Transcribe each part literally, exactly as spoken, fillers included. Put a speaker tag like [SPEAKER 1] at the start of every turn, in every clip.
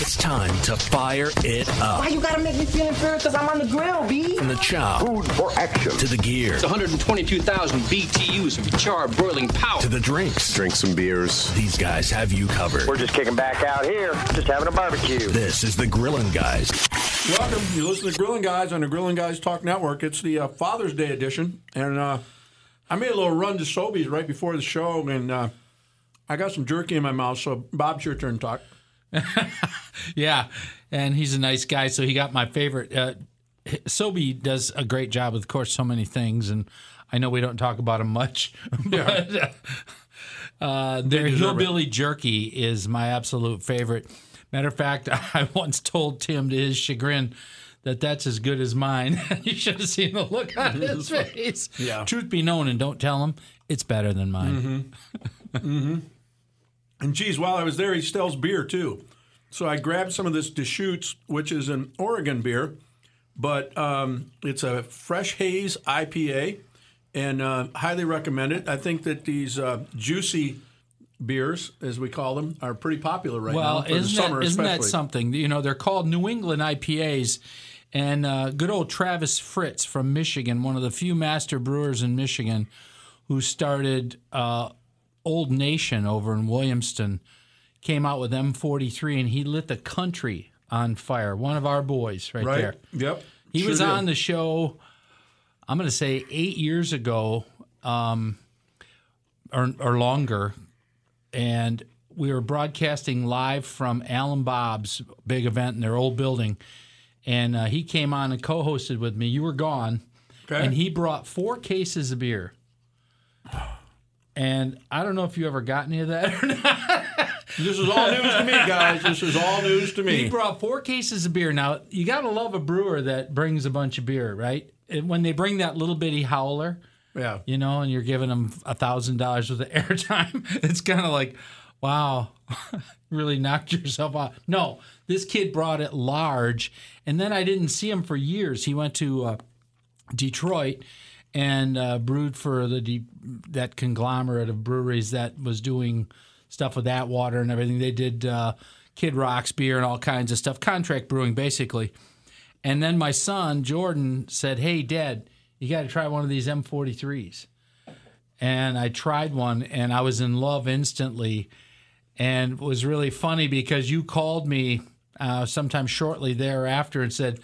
[SPEAKER 1] It's time to fire it up.
[SPEAKER 2] Why you gotta make me feel inferior? Because I'm on the grill, B.
[SPEAKER 1] From the chow.
[SPEAKER 3] Food for action.
[SPEAKER 1] To the gear.
[SPEAKER 4] It's one hundred twenty-two thousand B T Us of charred broiling power.
[SPEAKER 1] To the drinks.
[SPEAKER 3] Drink some beers.
[SPEAKER 1] These guys have you covered.
[SPEAKER 5] We're just kicking back out here, just having a barbecue.
[SPEAKER 1] This is the Grillin' Guys.
[SPEAKER 6] Welcome. You listen to Grillin' Guys on the Grillin' Guys Talk Network. It's the uh, Father's Day edition, and uh, I made a little run to Sobeys right before the show, and uh, I got some jerky in my mouth, so Bob, it's your turn to talk.
[SPEAKER 7] Yeah, and he's a nice guy, so he got my favorite. Uh, Sobe does a great job with, of course, so many things, and I know we don't talk about him much, but
[SPEAKER 6] Yeah.
[SPEAKER 7] uh, their hillbilly jerky is my absolute favorite. Matter of fact, I once told Tim, to his chagrin, that that's as good as mine. You should have seen the look on his face.
[SPEAKER 6] Yeah.
[SPEAKER 7] Truth be known, and don't tell him, it's better than mine.
[SPEAKER 6] Mm-hmm. mm-hmm. And geez, while I was there, he sells beer too. So I grabbed some of this Deschutes, which is an Oregon beer, but um, it's a fresh haze I P A, and uh, highly recommend it. I think that these uh, juicy beers, as we call them, are pretty popular right
[SPEAKER 7] well,
[SPEAKER 6] now for
[SPEAKER 7] isn't
[SPEAKER 6] the summer,
[SPEAKER 7] that, isn't
[SPEAKER 6] especially.
[SPEAKER 7] that something? You know, they're called New England I P As, and uh, good old Travis Fritz from Michigan, one of the few master brewers in Michigan, who started uh, Old Nation over in Williamston, came out with M forty-three, and he lit the country on fire. One of our boys right,
[SPEAKER 6] Right.
[SPEAKER 7] there.
[SPEAKER 6] Yep.
[SPEAKER 7] He
[SPEAKER 6] Sure
[SPEAKER 7] was
[SPEAKER 6] did.
[SPEAKER 7] on the show, I'm going to say eight years ago um, or, or longer, and we were broadcasting live from Alan Bob's big event in their old building, and uh, he came on and co-hosted with me. You were gone,
[SPEAKER 6] Okay.
[SPEAKER 7] and he brought four cases of beer. And I don't know if you ever got any of that or not.
[SPEAKER 6] This is all news to me, guys. This is all news to me.
[SPEAKER 7] He brought four cases of beer. Now, you got to love a brewer that brings a bunch of beer, right? And when they bring that little bitty howler,
[SPEAKER 6] Yeah.
[SPEAKER 7] you know, and you're giving them one thousand dollars worth of airtime, it's kind of like, wow, really knocked yourself out. No, this kid brought it large, and then I didn't see him for years. He went to uh, Detroit and uh, brewed for the de- that conglomerate of breweries that was doing stuff with Atwater and everything. They did uh, Kid Rock's beer and all kinds of stuff, contract brewing basically. And then my son, Jordan, said, hey, Dad, you got to try one of these M forty-threes. And I tried one, and I was in love instantly. And it was really funny because you called me uh, sometime shortly thereafter and said,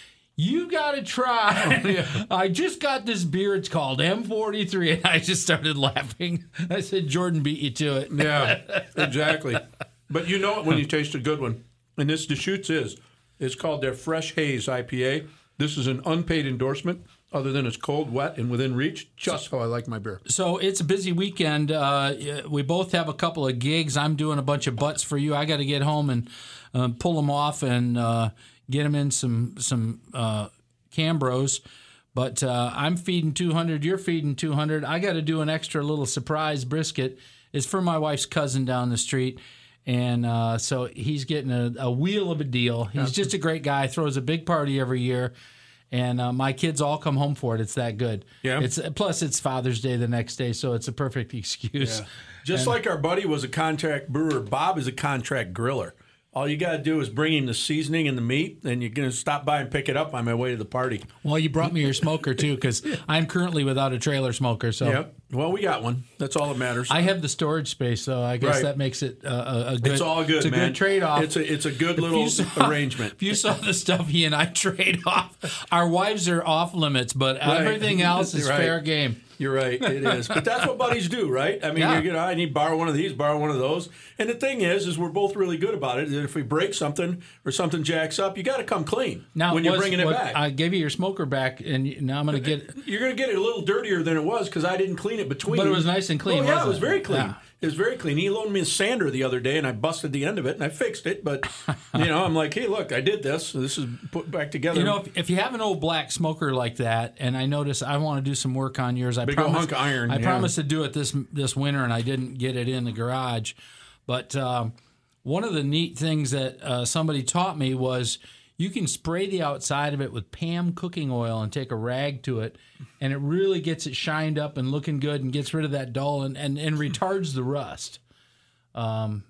[SPEAKER 7] you got to try. Oh, yeah. I just got this beer. It's called M forty-three. And I just started laughing. I said, Jordan beat you to it.
[SPEAKER 6] Yeah, exactly. But you know it when you taste a good one. And this Deschutes is. It's called their Fresh Haze I P A. This is an unpaid endorsement, other than it's cold, wet, and within reach. Just how I like my beer.
[SPEAKER 7] So it's a busy weekend. Uh, we both have a couple of gigs. I'm doing a bunch of butts for you. I got to get home and uh, pull them off and uh, get them in some some uh, Cambros. But uh, I'm feeding two hundred. You're feeding two hundred. I got to do an extra little surprise brisket. It's for my wife's cousin down the street. And uh, so he's getting a, a wheel of a deal. He's just a great guy. Throws a big party every year. And uh, my kids all come home for it. It's that good.
[SPEAKER 6] Yeah.
[SPEAKER 7] It's plus it's Father's Day the next day, so it's a perfect excuse.
[SPEAKER 6] Yeah. Just
[SPEAKER 7] And-
[SPEAKER 6] like our buddy was a contract brewer, Bob is a contract griller. All you got to do is bring him the seasoning and the meat, and you're going to stop by and pick it up on my way to the party.
[SPEAKER 7] Well, you brought me your smoker, too, because I'm currently without a trailer smoker. So
[SPEAKER 6] Yep. Well, we got one. That's all that matters.
[SPEAKER 7] I have the storage space, so I guess
[SPEAKER 6] Right.
[SPEAKER 7] that makes it uh, a, a good.
[SPEAKER 6] It's all good,
[SPEAKER 7] It's a
[SPEAKER 6] man.
[SPEAKER 7] good trade-off.
[SPEAKER 6] It's a it's a good
[SPEAKER 7] If
[SPEAKER 6] little
[SPEAKER 7] you saw-
[SPEAKER 6] arrangement.
[SPEAKER 7] If you saw the stuff he and I trade off, our wives are off limits, but everything else is
[SPEAKER 6] Right.
[SPEAKER 7] fair game.
[SPEAKER 6] You're right, it is. But that's what buddies do, right? I mean,
[SPEAKER 7] Yeah.
[SPEAKER 6] you're gonna, I need to borrow one of these, borrow one of those. And the thing is, is we're both really good about it. If we break something or something jacks up, you got to come clean
[SPEAKER 7] Now,
[SPEAKER 6] when you're
[SPEAKER 7] was-
[SPEAKER 6] bringing it
[SPEAKER 7] what-
[SPEAKER 6] back.
[SPEAKER 7] I gave you your smoker back, and now I'm going to get.
[SPEAKER 6] You're going to get it a little dirtier than it was because I didn't clean it between.
[SPEAKER 7] But it was nice and clean,
[SPEAKER 6] Oh, yeah,
[SPEAKER 7] wasn't
[SPEAKER 6] it was
[SPEAKER 7] it?
[SPEAKER 6] very clean.
[SPEAKER 7] Yeah.
[SPEAKER 6] It was very clean. He loaned me a sander the other day, and I busted the end of it, and I fixed it. But, you know, I'm like, hey, look, I did this. This is put back together.
[SPEAKER 7] You know, if, if you have an old black smoker like that, and I notice I want to do some work on yours, I
[SPEAKER 6] Big old
[SPEAKER 7] promised,
[SPEAKER 6] hunk of iron,
[SPEAKER 7] I
[SPEAKER 6] yeah.
[SPEAKER 7] promised to do it this this winter, and I didn't get it in the garage. But um, one of the neat things that uh, somebody taught me was you can spray the outside of it with P A M cooking oil and take a rag to it, and it really gets it shined up and looking good and gets rid of that dull and, and, and retards the rust. Um,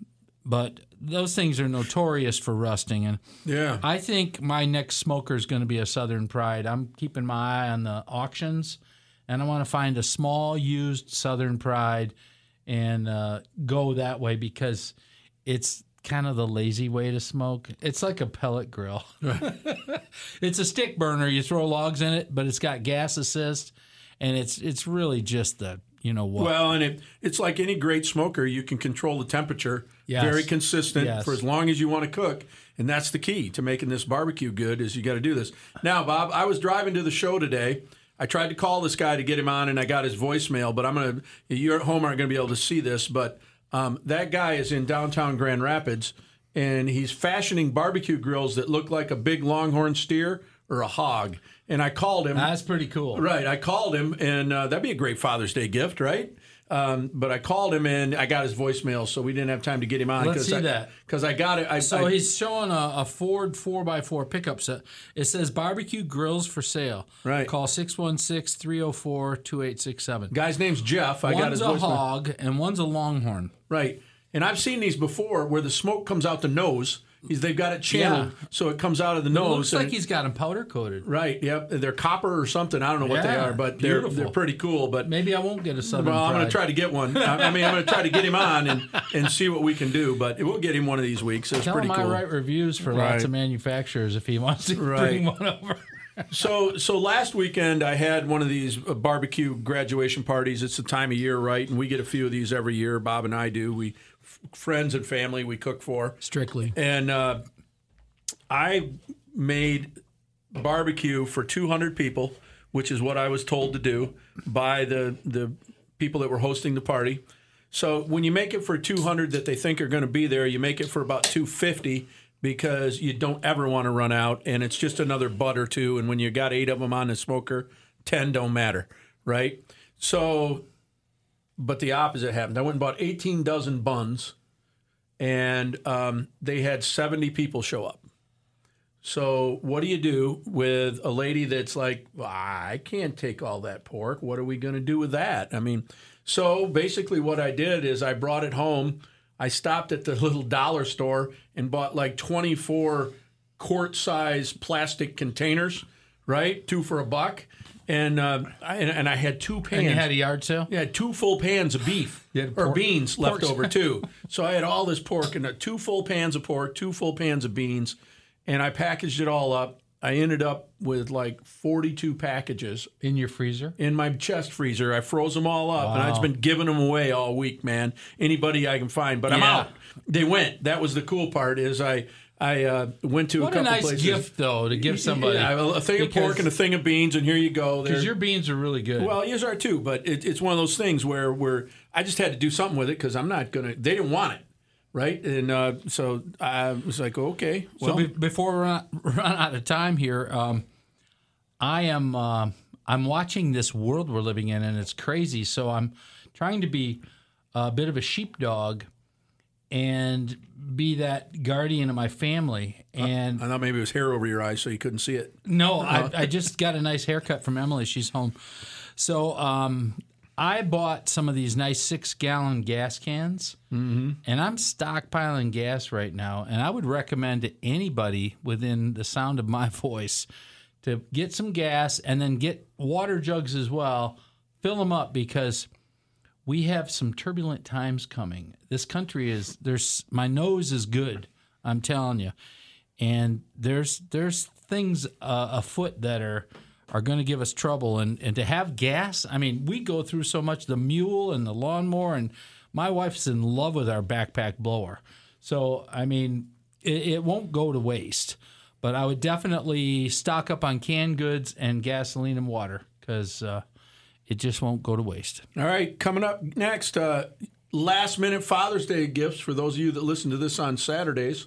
[SPEAKER 7] but those things are notorious for rusting. And
[SPEAKER 6] Yeah.
[SPEAKER 7] I think my next smoker is going to be a Southern Pride. I'm keeping my eye on the auctions, and I want to find a small used Southern Pride and uh, go that way because it's kind of the lazy way to smoke. It's like a pellet grill. It's a stick burner. You throw logs in it, but it's got gas assist, and it's it's really just the, you know what.
[SPEAKER 6] Well, and it, it's like any great smoker, you can control the temperature
[SPEAKER 7] Yes.
[SPEAKER 6] very consistent
[SPEAKER 7] Yes.
[SPEAKER 6] for as long as you want to cook. And that's the key to making this barbecue good is you got to do this. Now, Bob, I was driving to the show today. I tried to call this guy to get him on, and I got his voicemail. But I'm going to – you at home aren't going to be able to see this. But um, that guy is in downtown Grand Rapids, and he's fashioning barbecue grills that look like a big longhorn steer or a hog. And I called him.
[SPEAKER 7] That's pretty cool.
[SPEAKER 6] Right. I called him, and uh, that'd be a great Father's Day gift, right? Um, but I called him, and I got his voicemail, so we didn't have time to get him on.
[SPEAKER 7] Let's see
[SPEAKER 6] I,
[SPEAKER 7] that.
[SPEAKER 6] Because I got it. I,
[SPEAKER 7] So
[SPEAKER 6] I,
[SPEAKER 7] he's showing a, a Ford four by four pickup set. It says barbecue grills for sale.
[SPEAKER 6] Right.
[SPEAKER 7] Call six one six, three oh four, two eight six seven.
[SPEAKER 6] Guy's name's Jeff. I got
[SPEAKER 7] One's
[SPEAKER 6] his
[SPEAKER 7] a
[SPEAKER 6] voicemail.
[SPEAKER 7] hog and one's a longhorn.
[SPEAKER 6] Right. And I've seen these before where the smoke comes out the nose. He's, they've got it channeled,
[SPEAKER 7] Yeah.
[SPEAKER 6] so it comes out of the
[SPEAKER 7] It
[SPEAKER 6] nose.
[SPEAKER 7] looks
[SPEAKER 6] and
[SPEAKER 7] like he's got them powder coated.
[SPEAKER 6] Right. Yep. They're copper or something. I don't know what they
[SPEAKER 7] Yeah,
[SPEAKER 6] are, but they're
[SPEAKER 7] beautiful.
[SPEAKER 6] they're pretty cool. But
[SPEAKER 7] Maybe I won't get a Southern
[SPEAKER 6] well, I'm going
[SPEAKER 7] Pride.
[SPEAKER 6] to try to get one. I I mean, I'm going to try to get him on and, and see what we can do. But we'll get him one of these weeks. It's
[SPEAKER 7] Tell
[SPEAKER 6] pretty
[SPEAKER 7] him
[SPEAKER 6] cool.
[SPEAKER 7] I write reviews for
[SPEAKER 6] Right.
[SPEAKER 7] lots of manufacturers if he wants to
[SPEAKER 6] Right.
[SPEAKER 7] bring one over.
[SPEAKER 6] So, so last weekend I had one of these uh, barbecue graduation parties. It's the time of year, right? And we get a few of these every year. Bob and I do. We f- friends and family we cook for.
[SPEAKER 7] Strictly.
[SPEAKER 6] And uh, I made barbecue for two hundred people, which is what I was told to do by the the people that were hosting the party. So when you make it for two hundred that they think are going to be there, you make it for about two hundred fifty because you don't ever want to run out, and it's just another butt or two. And when you got eight of them on the smoker, ten don't matter, right? So, but the opposite happened. I went and bought eighteen dozen buns, and um, they had seventy people show up. So what do you do with a lady that's like, well, I can't take all that pork. What are we going to do with that? I mean, so basically what I did is I brought it home. I stopped at the little dollar store and bought like twenty-four quart-size plastic containers, right? Two for a buck. And, uh, I, and and I had two pans.
[SPEAKER 7] And you had a yard sale?
[SPEAKER 6] Yeah, two full pans of beef
[SPEAKER 7] You had
[SPEAKER 6] or
[SPEAKER 7] pork-
[SPEAKER 6] beans left
[SPEAKER 7] pork-
[SPEAKER 6] over too. So I had all this pork and uh, two full pans of pork, two full pans of beans, and I packaged it all up. I ended up with like forty-two packages
[SPEAKER 7] In your freezer?
[SPEAKER 6] in my chest freezer. I froze them all up, and I've
[SPEAKER 7] Wow.
[SPEAKER 6] been giving them away all week, man. Anybody I can find, but I'm
[SPEAKER 7] Yeah.
[SPEAKER 6] out. They went. That was the cool part. Is I I uh, went to
[SPEAKER 7] What
[SPEAKER 6] a
[SPEAKER 7] a
[SPEAKER 6] couple
[SPEAKER 7] nice
[SPEAKER 6] places.
[SPEAKER 7] gift, though, to give somebody.
[SPEAKER 6] Yeah, a thing of pork and a thing of beans, and here you go.
[SPEAKER 7] Because
[SPEAKER 6] They're-
[SPEAKER 7] your beans are really good.
[SPEAKER 6] well, yours are too, but it, it's one of those things where where I just had to do something with it because I'm not gonna. They didn't want it, right? And uh, so I was like, okay, well,
[SPEAKER 7] so be- before we run, run out of time here, um, I am uh, I'm watching this world we're living in, and it's crazy. So I'm trying to be a bit of a sheepdog and be that guardian of my family. And
[SPEAKER 6] I thought maybe it was hair over your eyes so you couldn't see it.
[SPEAKER 7] no, I, I just got a nice haircut from Emily. She's home. So um, I bought some of these nice six-gallon gas cans, mm-hmm. and I'm stockpiling gas right now. And I would recommend to anybody within the sound of my voice to get some gas and then get water jugs as well. Fill them up because we have some turbulent times coming. This country is there's my nose is good. I'm telling you. And there's there's things uh, afoot that are are going to give us trouble, and and to have gas. I mean, we go through so much, the mule and the lawnmower, and my wife's in love with our backpack blower. So I mean, it, it won't go to waste. But I would definitely stock up on canned goods and gasoline and water because uh, it just won't go to waste.
[SPEAKER 6] All right, coming up next, uh, last minute Father's Day gifts for those of you that listen to this on Saturdays.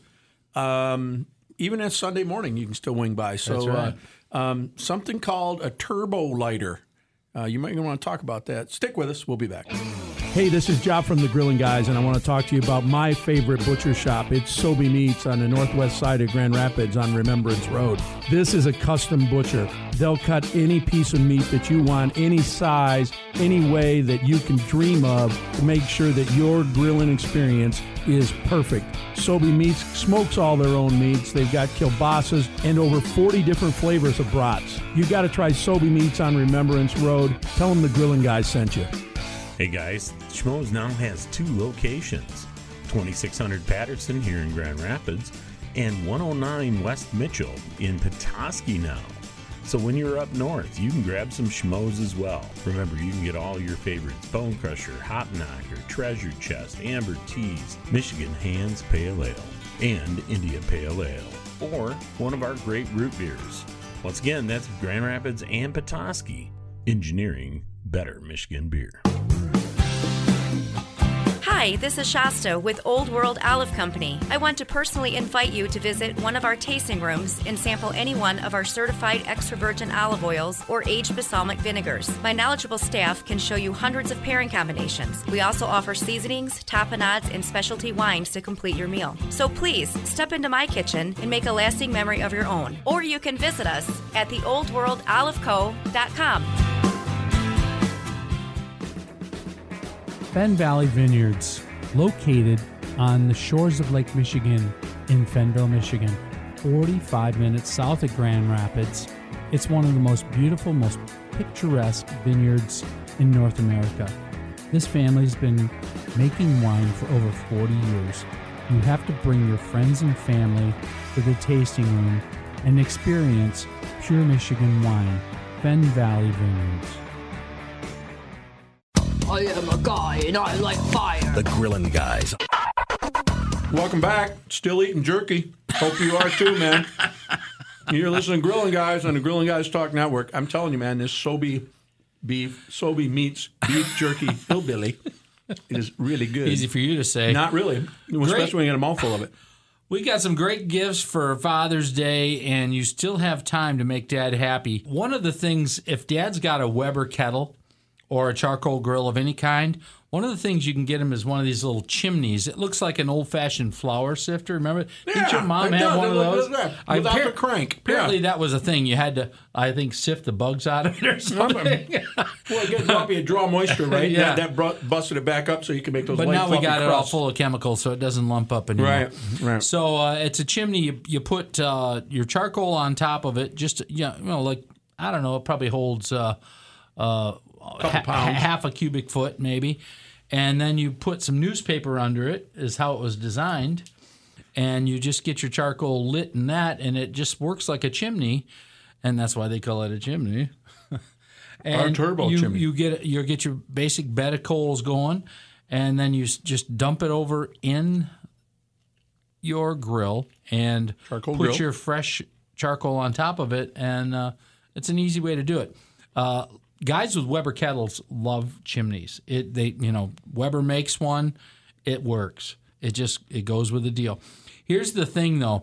[SPEAKER 6] Um, even on Sunday morning, you can still wing by. So,
[SPEAKER 7] That's right.
[SPEAKER 6] uh, um, something called a turbo lighter. Uh, you might want to talk about that. Stick with us. We'll be back. Hey, this is Job from the Grilling Guys, and I want to talk to you about my favorite butcher shop. It's Sobey Meats on the northwest side of Grand Rapids on Remembrance Road. This is a custom butcher. They'll cut any piece of meat that you want, any size, any way that you can dream of to make sure that your grilling experience is perfect. Sobey Meats smokes all their own meats. They've got kielbasa's and over forty different flavors of brats. You got to try Sobey Meats on Remembrance Road. Tell them the Grilling Guys sent you.
[SPEAKER 8] Hey guys, Schmoes now has two locations, twenty-six hundred Patterson here in Grand Rapids and one oh nine West Mitchell in Petoskey now. So when you're up north, you can grab some Schmoes as well. Remember, you can get all your favorites: Bone Crusher, Hop Knocker, Treasure Chest, Amber Teas, Michigan Hands Pale Ale, and India Pale Ale, or one of our great root beers. Once again, that's Grand Rapids and Petoskey. Engineering better Michigan beer.
[SPEAKER 9] Hi, this is Shasta with Old World Olive Company. I want to personally invite you to visit one of our tasting rooms and sample any one of our certified extra virgin olive oils or aged balsamic vinegars. My knowledgeable staff can show you hundreds of pairing combinations. We also offer seasonings, tapenades, and specialty wines to complete your meal. So please, step into my kitchen and make a lasting memory of your own. Or you can visit us at the old world olive co dot com.
[SPEAKER 10] Fenn Valley Vineyards, located on the shores of Lake Michigan in Fennville, Michigan, forty-five minutes south of Grand Rapids. It's one of the most beautiful, most picturesque vineyards in North America. This family's been making wine for over forty years. You have to bring your friends and family to the tasting room and experience pure Michigan wine. Fenn Valley Vineyards.
[SPEAKER 2] I am a guy and I like fire.
[SPEAKER 1] The Grilling Guys.
[SPEAKER 6] Welcome back. Still eating jerky. Hope you are too, man. You're listening to Grilling Guys on the Grilling Guys Talk Network. I'm telling you, man, this Sobey beef, Sobey Meats beef jerky hillbilly is really good.
[SPEAKER 7] Easy for you to say.
[SPEAKER 6] Not really, especially when you get a mouthful of it.
[SPEAKER 7] We got some great gifts for Father's Day, and you still have time to make Dad happy. One of the things, if Dad's got a Weber kettle or a charcoal grill of any kind, one of the things you can get him is one of these little chimneys. It looks like an old-fashioned flour sifter. Remember?
[SPEAKER 6] Yeah,
[SPEAKER 7] Didn't your mom
[SPEAKER 6] it
[SPEAKER 7] have
[SPEAKER 6] does.
[SPEAKER 7] one of
[SPEAKER 6] It
[SPEAKER 7] those?
[SPEAKER 6] looks like that, without the crank.
[SPEAKER 7] Apparently
[SPEAKER 6] Yeah.
[SPEAKER 7] that was a thing. You had to, I think, sift the bugs out of it or something.
[SPEAKER 6] Well, it gets up, you draw moisture, right?
[SPEAKER 7] Yeah.
[SPEAKER 6] That, that brought, busted it back up so you can make those
[SPEAKER 7] But
[SPEAKER 6] light,
[SPEAKER 7] now we
[SPEAKER 6] fluffy
[SPEAKER 7] got it all
[SPEAKER 6] crusts.
[SPEAKER 7] full of chemicals, so it doesn't lump up anymore.
[SPEAKER 6] Right, right.
[SPEAKER 7] So uh, it's a chimney. You, you put uh, your charcoal on top of it. Just you know, you know, like I don't know, it probably holds uh, uh,
[SPEAKER 6] Couple pounds.
[SPEAKER 7] half a cubic foot maybe, and then you put some newspaper under it. Is how it was designed, and you just get your charcoal lit in that, and it just works like a chimney, and that's why they call it a chimney. And
[SPEAKER 6] Our turbo
[SPEAKER 7] you,
[SPEAKER 6] chimney.
[SPEAKER 7] You get you get your basic bed of coals going, and then you s- just dump it over in your grill and
[SPEAKER 6] Charcoal
[SPEAKER 7] put
[SPEAKER 6] grill.
[SPEAKER 7] your fresh charcoal on top of it, and uh, it's an easy way to do it. Uh, guys with Weber kettles love chimneys. It they you know Weber makes one, it works. It just it goes with the deal. Here's the thing though,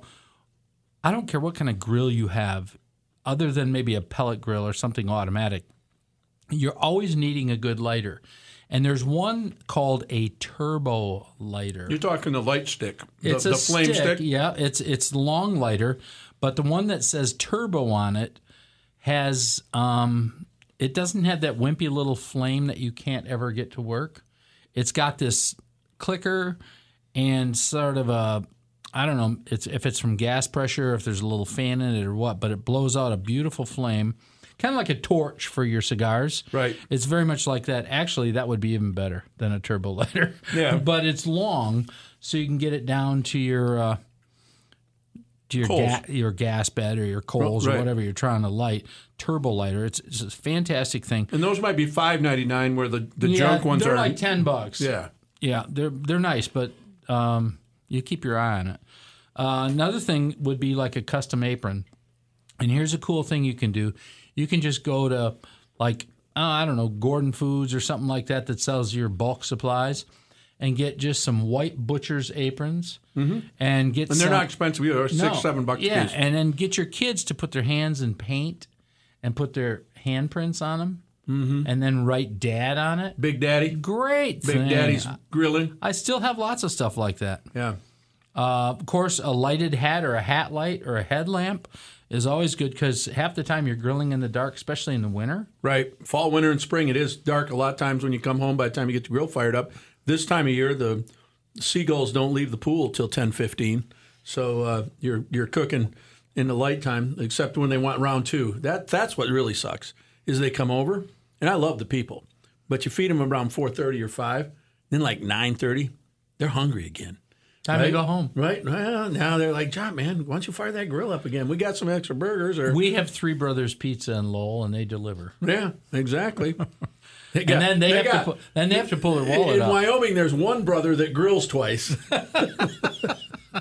[SPEAKER 7] I don't care what kind of grill you have, other than maybe a pellet grill or something automatic. You're always needing a good lighter. And there's one called a turbo lighter.
[SPEAKER 6] You're talking the light stick, the,
[SPEAKER 7] It's
[SPEAKER 6] the
[SPEAKER 7] a
[SPEAKER 6] flame
[SPEAKER 7] stick,
[SPEAKER 6] stick.
[SPEAKER 7] Yeah, it's it's the long lighter, but the one that says turbo on it has um, it doesn't have that wimpy little flame that you can't ever get to work. It's got this clicker and sort of a I don't know it's if it's from gas pressure, if there's a little fan in it or what, but it blows out a beautiful flame. Kind of like a torch for your cigars.
[SPEAKER 6] Right.
[SPEAKER 7] It's very much like that. Actually, that would be even better than a turbo lighter.
[SPEAKER 6] Yeah.
[SPEAKER 7] But it's long, so you can get it down to your uh, to your
[SPEAKER 6] Coals.
[SPEAKER 7] ga- your gas bed or your coals
[SPEAKER 6] Right.
[SPEAKER 7] or whatever you're trying to light. Turbo lighter. It's, it's a fantastic thing.
[SPEAKER 6] And those might be five ninety-nine, where the, the
[SPEAKER 7] Yeah,
[SPEAKER 6] junk ones
[SPEAKER 7] they're
[SPEAKER 6] are
[SPEAKER 7] like ten bucks.
[SPEAKER 6] Yeah.
[SPEAKER 7] Yeah, they're they're nice, but um, you keep your eye on it. Uh, another thing would be like a custom apron. And here's a cool thing you can do. You can just go to like, uh, I don't know, Gordon Foods or something like that that sells your bulk supplies and get just some white butcher's aprons
[SPEAKER 6] Mm-hmm.
[SPEAKER 7] and get
[SPEAKER 6] And they're
[SPEAKER 7] some,
[SPEAKER 6] not expensive either. They're six,
[SPEAKER 7] No.
[SPEAKER 6] seven bucks
[SPEAKER 7] yeah,
[SPEAKER 6] a piece.
[SPEAKER 7] and then get your kids to put their hands in paint and put their handprints on them. mm-hmm. and then write Dad on it.
[SPEAKER 6] Big Daddy.
[SPEAKER 7] Great
[SPEAKER 6] Big
[SPEAKER 7] thing.
[SPEAKER 6] Daddy's grilling.
[SPEAKER 7] I still have lots of stuff like that.
[SPEAKER 6] Yeah.
[SPEAKER 7] Uh, of course, a lighted hat or a hat light or a headlamp is always good because half the time you're grilling in the dark, especially in the winter.
[SPEAKER 6] Right. Fall, winter, and spring, it is dark a lot of times when you come home by the time you get the grill fired up. This time of year, the seagulls don't leave the pool till ten fifteen. So uh, you're you're cooking in the light time, except when they want round two. That That's what really sucks, is they come over, and I love the people, but you feed them around four thirty or five, then like nine thirty, they're hungry again.
[SPEAKER 7] Time
[SPEAKER 6] right?
[SPEAKER 7] to go home.
[SPEAKER 6] Right. Well, now they're like, John, man, why don't you fire that grill up again? We got some extra burgers. Or
[SPEAKER 7] We have Three Brothers Pizza in Lowell, and they deliver.
[SPEAKER 6] Yeah, exactly. They
[SPEAKER 7] got, and then they, they have got, to pu- then they have to pull their wallet
[SPEAKER 6] in
[SPEAKER 7] out.
[SPEAKER 6] In Wyoming, there's one brother that grills twice.
[SPEAKER 7] uh,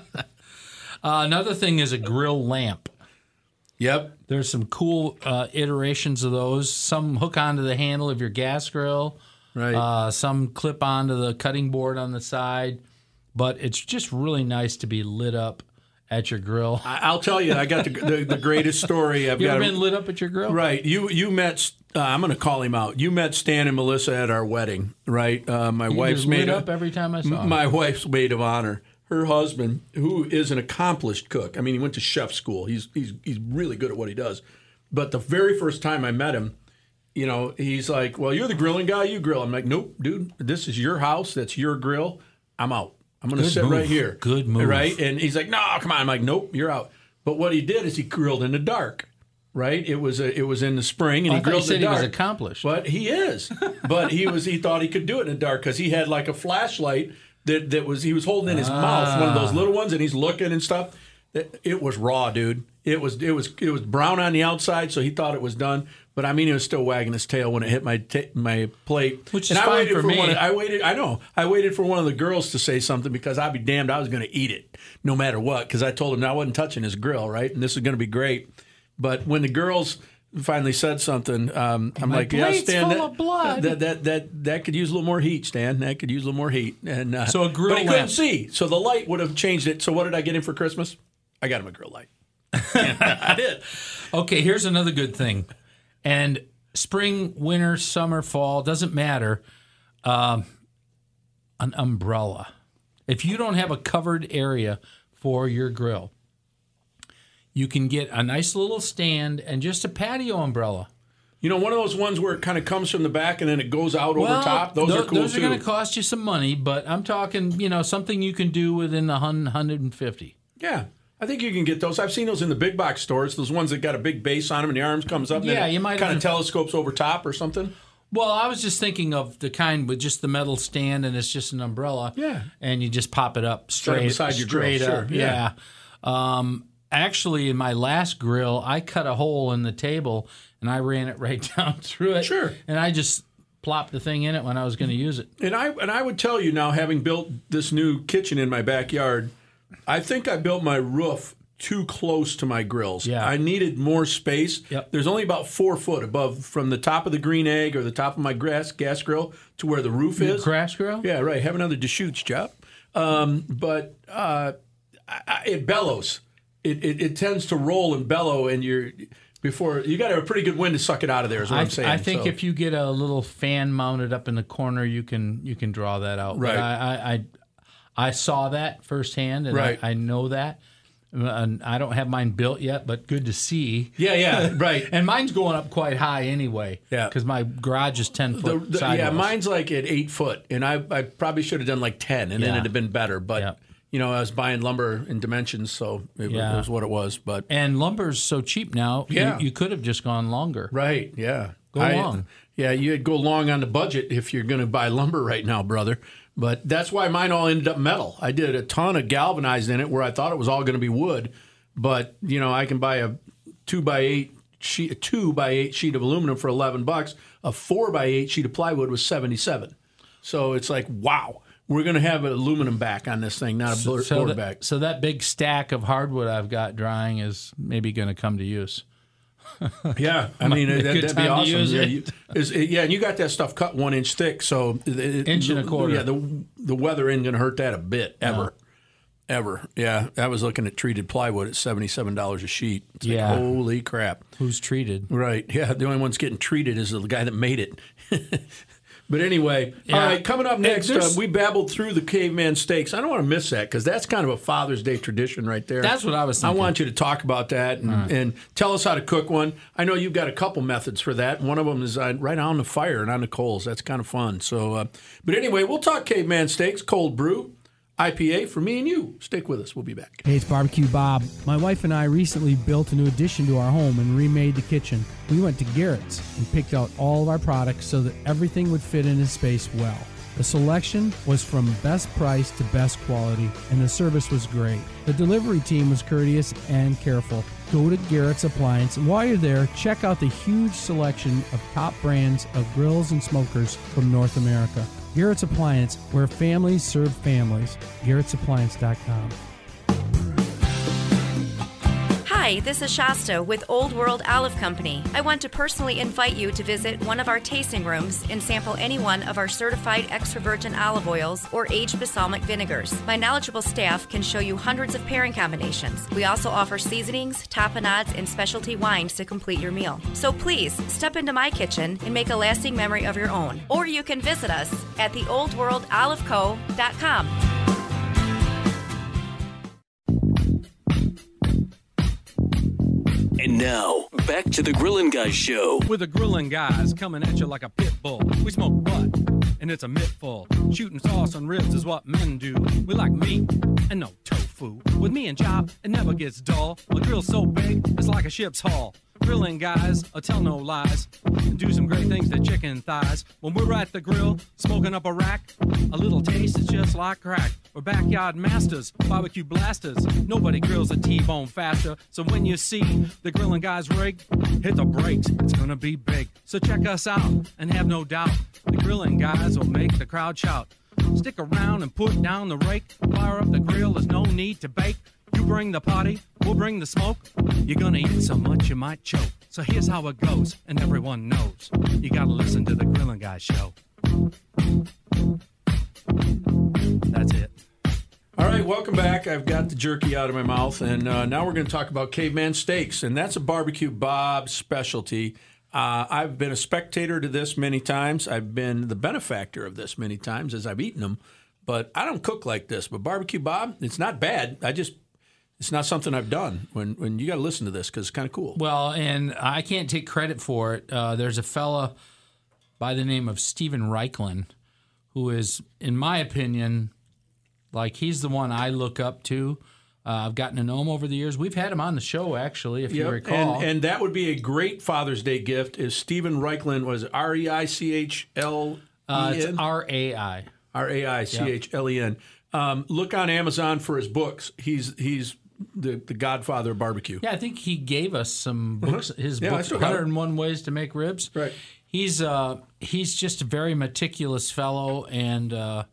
[SPEAKER 7] another thing is a grill lamp.
[SPEAKER 6] Yep.
[SPEAKER 7] There's some cool uh, iterations of those. Some hook onto the handle of your gas grill.
[SPEAKER 6] Right.
[SPEAKER 7] Uh, some clip onto the cutting board on the side. But it's just really nice to be lit up at your grill.
[SPEAKER 6] I'll tell you, I got the the, the greatest story. I've
[SPEAKER 7] you
[SPEAKER 6] got
[SPEAKER 7] ever
[SPEAKER 6] a,
[SPEAKER 7] been lit up at your grill?
[SPEAKER 6] Right. You you met. Uh, I'm going to call him out. You met Stan and Melissa at our wedding, right? Uh, my
[SPEAKER 7] he
[SPEAKER 6] wife's
[SPEAKER 7] was
[SPEAKER 6] maid
[SPEAKER 7] lit up every time I saw him.
[SPEAKER 6] My wife's maid of honor. Her husband, who is an accomplished cook. I mean, he went to chef school. He's he's he's really good at what he does. But the very first time I met him, you know, he's like, "Well, you're the grilling guy. You grill." I'm like, "Nope, dude. This is your house. That's your grill. I'm out. I'm going to sit
[SPEAKER 7] move.
[SPEAKER 6] right here."
[SPEAKER 7] Good move.
[SPEAKER 6] Right? And he's like, "No, come on." I'm like, "Nope, you're out." But what he did is he grilled in the dark. Right? It was a, it was in the spring, and
[SPEAKER 7] oh,
[SPEAKER 6] he
[SPEAKER 7] I thought
[SPEAKER 6] grilled
[SPEAKER 7] you said
[SPEAKER 6] in the dark.
[SPEAKER 7] He was accomplished.
[SPEAKER 6] But he is. But he was. He thought he could do it in the dark because he had like a flashlight that that was he was holding in his
[SPEAKER 7] ah.
[SPEAKER 6] mouth, one of those little ones, and he's looking and stuff. It, it was raw, dude. It was it was it was brown on the outside, so he thought it was done. But I mean, he was still wagging his tail when it hit my t- my plate.
[SPEAKER 7] Which is
[SPEAKER 6] and I
[SPEAKER 7] fine
[SPEAKER 6] waited
[SPEAKER 7] for
[SPEAKER 6] for
[SPEAKER 7] me.
[SPEAKER 6] One of, I waited. I know. I waited for one of the girls to say something because I'd be damned. I was going to eat it no matter what because I told him I wasn't touching his grill, right? And this is going to be great. But when the girls finally said something, um, I'm
[SPEAKER 7] My
[SPEAKER 6] like, "Yeah,
[SPEAKER 7] plate's
[SPEAKER 6] Stan,
[SPEAKER 7] full
[SPEAKER 6] that,
[SPEAKER 7] of blood."
[SPEAKER 6] that that that that could use a little more heat, Stan. That could use a little more heat." And uh,
[SPEAKER 7] So a grill
[SPEAKER 6] but he couldn't
[SPEAKER 7] lamp.
[SPEAKER 6] see, so the light would have changed it. So what did I get him for Christmas? I got him a grill light. I did.
[SPEAKER 7] Okay, here's another good thing. And spring, winter, summer, fall, doesn't matter. Um, an umbrella. If you don't have a covered area for your grill, you can get a nice little stand and just a patio umbrella.
[SPEAKER 6] You know, one of those ones where it kind of comes from the back and then it goes out
[SPEAKER 7] well,
[SPEAKER 6] over top. Those
[SPEAKER 7] th-
[SPEAKER 6] are cool
[SPEAKER 7] those
[SPEAKER 6] too.
[SPEAKER 7] are going to cost you some money, but I'm talking, you know, something you can do within a one hundred fifty.
[SPEAKER 6] Yeah. I think you can get those. I've seen those in the big box stores. Those ones that got a big base on them and the arms comes up.
[SPEAKER 7] Yeah,
[SPEAKER 6] and
[SPEAKER 7] you might
[SPEAKER 6] kind of
[SPEAKER 7] have-
[SPEAKER 6] telescopes over top or something.
[SPEAKER 7] Well, I was just thinking of the kind with just the metal stand and it's just an umbrella.
[SPEAKER 6] Yeah.
[SPEAKER 7] And you just pop it up
[SPEAKER 6] Set it
[SPEAKER 7] straight,
[SPEAKER 6] beside your grill,
[SPEAKER 7] straight up.
[SPEAKER 6] sure,
[SPEAKER 7] Yeah.
[SPEAKER 6] yeah.
[SPEAKER 7] Um, actually, in my last grill, I cut a hole in the table and I ran it right down through it.
[SPEAKER 6] Sure.
[SPEAKER 7] And I just plopped the thing in it when I was going to use it.
[SPEAKER 6] And I and I would tell you now, having built this new kitchen in my backyard, I think I built my roof too close to my grills.
[SPEAKER 7] Yeah.
[SPEAKER 6] I needed more space.
[SPEAKER 7] Yep.
[SPEAKER 6] There's only about four foot above from the top of the green egg or the top of my grass gas grill to where the roof is.
[SPEAKER 7] Grass grill?
[SPEAKER 6] Yeah, right. Have another Deschutes job. Um, but uh, I, I, it bellows. It, it it tends to roll and bellow, and you're before you got to have a pretty good wind to suck it out of there. Is what
[SPEAKER 7] I,
[SPEAKER 6] I'm saying.
[SPEAKER 7] I think
[SPEAKER 6] So-
[SPEAKER 7] if you get a little fan mounted up in the corner, you can you can draw that out.
[SPEAKER 6] Right.
[SPEAKER 7] But I, I, I I saw that firsthand, and
[SPEAKER 6] Right.
[SPEAKER 7] I, I know that. And I don't have mine built yet, but good to see.
[SPEAKER 6] Yeah, yeah, right.
[SPEAKER 7] And mine's going up quite high anyway.
[SPEAKER 6] Yeah.
[SPEAKER 7] Because my garage is ten
[SPEAKER 6] The,
[SPEAKER 7] foot
[SPEAKER 6] the,
[SPEAKER 7] sideways.
[SPEAKER 6] yeah, mine's like at eight foot, and I, I probably should have done like ten, and then
[SPEAKER 7] Yeah.
[SPEAKER 6] it'd have been better. But
[SPEAKER 7] Yeah.
[SPEAKER 6] you know, I was buying lumber in dimensions, so it,
[SPEAKER 7] Yeah.
[SPEAKER 6] was, it was what it was. But
[SPEAKER 7] And lumber's so cheap now.
[SPEAKER 6] Yeah.
[SPEAKER 7] You, you could have just gone longer.
[SPEAKER 6] right, yeah,
[SPEAKER 7] Go
[SPEAKER 6] I-
[SPEAKER 7] long.
[SPEAKER 6] Yeah, you'd go long on the budget if you're going to buy lumber right now, brother. But that's why mine all ended up metal. I did a ton of galvanized in it, where I thought it was all going to be wood. But you know, I can buy a two by eight sheet, a two by eight sheet of aluminum for eleven bucks. A four by eight sheet of plywood was seventy seven. So it's like, wow, we're going to have an aluminum back on this thing, not a board,
[SPEAKER 7] So
[SPEAKER 6] board
[SPEAKER 7] that,
[SPEAKER 6] back.
[SPEAKER 7] so that big stack of hardwood I've got drying is maybe going to come to use.
[SPEAKER 6] Yeah, I mean
[SPEAKER 7] Might be a
[SPEAKER 6] that,
[SPEAKER 7] good
[SPEAKER 6] that'd be
[SPEAKER 7] time to
[SPEAKER 6] awesome.
[SPEAKER 7] use
[SPEAKER 6] Yeah,
[SPEAKER 7] it.
[SPEAKER 6] you, is, yeah, and you got that stuff cut one inch thick, so it,
[SPEAKER 7] Inch and a quarter.
[SPEAKER 6] Yeah, the the weather ain't going to hurt that a bit ever. ever. Yeah, I was looking at treated plywood at seventy-seven dollars a sheet. It's like,
[SPEAKER 7] Yeah.
[SPEAKER 6] holy crap.
[SPEAKER 7] Who's treated?
[SPEAKER 6] Right. Yeah, the only one's getting treated is the guy that made it. But anyway,
[SPEAKER 7] Yeah.
[SPEAKER 6] all right, coming up
[SPEAKER 7] Hey,
[SPEAKER 6] next, uh,
[SPEAKER 7] there's-
[SPEAKER 6] we babbled through the caveman steaks. I don't want to miss that because that's kind of a Father's Day tradition right there.
[SPEAKER 7] That's what I was thinking.
[SPEAKER 6] I want you to talk about that and,
[SPEAKER 7] All right.
[SPEAKER 6] and tell us how to cook one. I know you've got a couple methods for that. One of them is uh, right on the fire and on the coals. That's kind of fun. So, uh, but anyway, we'll talk caveman steaks, cold brew, I P A for me and you. Stick with us. We'll be back.
[SPEAKER 10] Hey, it's Barbecue Bob. My wife and I recently built a new addition to our home and remade the kitchen. We went to Garrett's and picked out all of our products so that everything would fit in the space well. The selection was from best price to best quality, and the service was great. The delivery team was courteous and careful. Go to Garrett's Appliance, and while you're there, check out the huge selection of top brands of grills and smokers from North America. Garrett's Appliance, where families serve families. Garrett's Appliance dot com.
[SPEAKER 9] Hi, this is Shasta with Old World Olive Company. I want to personally invite you to visit one of our tasting rooms and sample any one of our certified extra virgin olive oils or aged balsamic vinegars. My knowledgeable staff can show you hundreds of pairing combinations. We also offer seasonings, tapenades, and specialty wines to complete your meal. So please, step into my kitchen and make a lasting memory of your own. Or you can visit us at the old world olive co dot com.
[SPEAKER 1] And now, back to the Grillin' Guys show.
[SPEAKER 11] With the Grillin' Guys coming at you like a pit bull. We smoke butt, and it's a mittful. Shooting sauce on ribs is what men do. We like meat and no tofu. With me and Chop, it never gets dull. My grill's so big, it's like a ship's hull. Grilling guys, I tell no lies, and do some great things to chicken thighs. When we're at the grill, smoking up a rack, a little taste is just like crack. We're backyard masters, barbecue blasters. Nobody grills a T-bone faster. So when you see the Grilling Guys rig, hit the brakes, it's gonna be big. So check us out, and have no doubt, the Grilling Guys will make the crowd shout. Stick around and put down the rake. Fire up the grill, there's no need to bake. You bring the party, we'll bring the smoke. You're gonna eat so much you might choke. So here's how it goes, and everyone knows. You gotta listen to the Grilling Guys show. That's it.
[SPEAKER 6] All right, welcome back. I've got the jerky out of my mouth, and uh, now we're going to talk about caveman steaks, and that's a Barbecue Bob specialty. Uh, I've been a spectator to this many times. I've been the benefactor of this many times as I've eaten them, but I don't cook like this. But Barbecue Bob, it's not bad. I just, it's not something I've done. When when you got to listen to this because it's kind of cool.
[SPEAKER 7] Well, and I can't take credit for it. Uh, there's a fella by the name of Steven Reichlin who is, in my opinion, like he's the one I look up to. Uh, I've gotten to know him over the years. We've had him on the show, actually, if
[SPEAKER 6] Yep,
[SPEAKER 7] you recall.
[SPEAKER 6] And, and that would be a great Father's Day gift. Is Steven Reichlin, was it R E I C H L E N?
[SPEAKER 7] Uh, it's R A I.
[SPEAKER 6] R A I C H L E N. Um, look on Amazon for his books. He's he's the, the godfather of barbecue.
[SPEAKER 7] Yeah, I think he gave us some books.
[SPEAKER 6] Uh-huh.
[SPEAKER 7] His
[SPEAKER 6] Yeah, I
[SPEAKER 7] book,
[SPEAKER 6] still got it.
[SPEAKER 7] one hundred and one Ways to Make Ribs.
[SPEAKER 6] Right.
[SPEAKER 7] He's uh he's just a very meticulous fellow, and uh,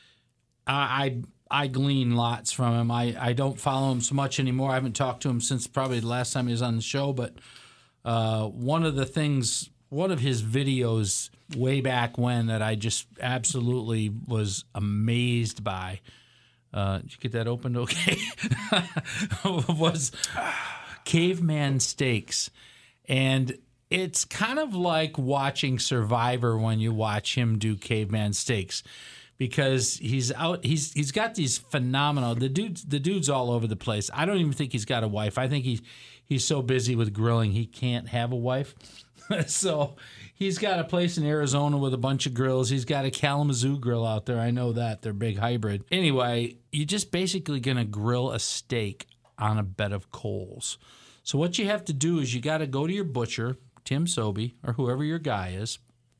[SPEAKER 7] I, I I glean lots from him. I, I don't follow him so much anymore. I haven't talked to him since probably the last time he was on the show. But uh, one of the things, one of his videos way back when that I just absolutely was amazed by. Uh, did you get that opened? Okay. was Caveman Steaks. And it's kind of like watching Survivor when you watch him do Caveman Steaks, because he's out. He's he's got these phenomenal. The dude's the dude's all over the place. I don't even think he's got a wife. I think he's he's so busy with grilling he can't have a wife. So he's got a place in Arizona with a bunch of grills. He's got a Kalamazoo grill out there. I know that they're big hybrid. Anyway, you're just basically gonna grill a steak on a bed of coals. So what you have to do is you got to go to your butcher, Tim Sobey, or whoever your guy is,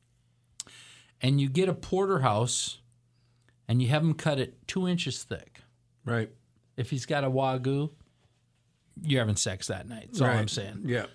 [SPEAKER 7] and you get a porterhouse, and you have him cut it two inches thick.
[SPEAKER 6] Right.
[SPEAKER 7] If he's got a Wagyu, you're having sex that night. That's all
[SPEAKER 6] Right.
[SPEAKER 7] I'm saying.
[SPEAKER 6] Yeah.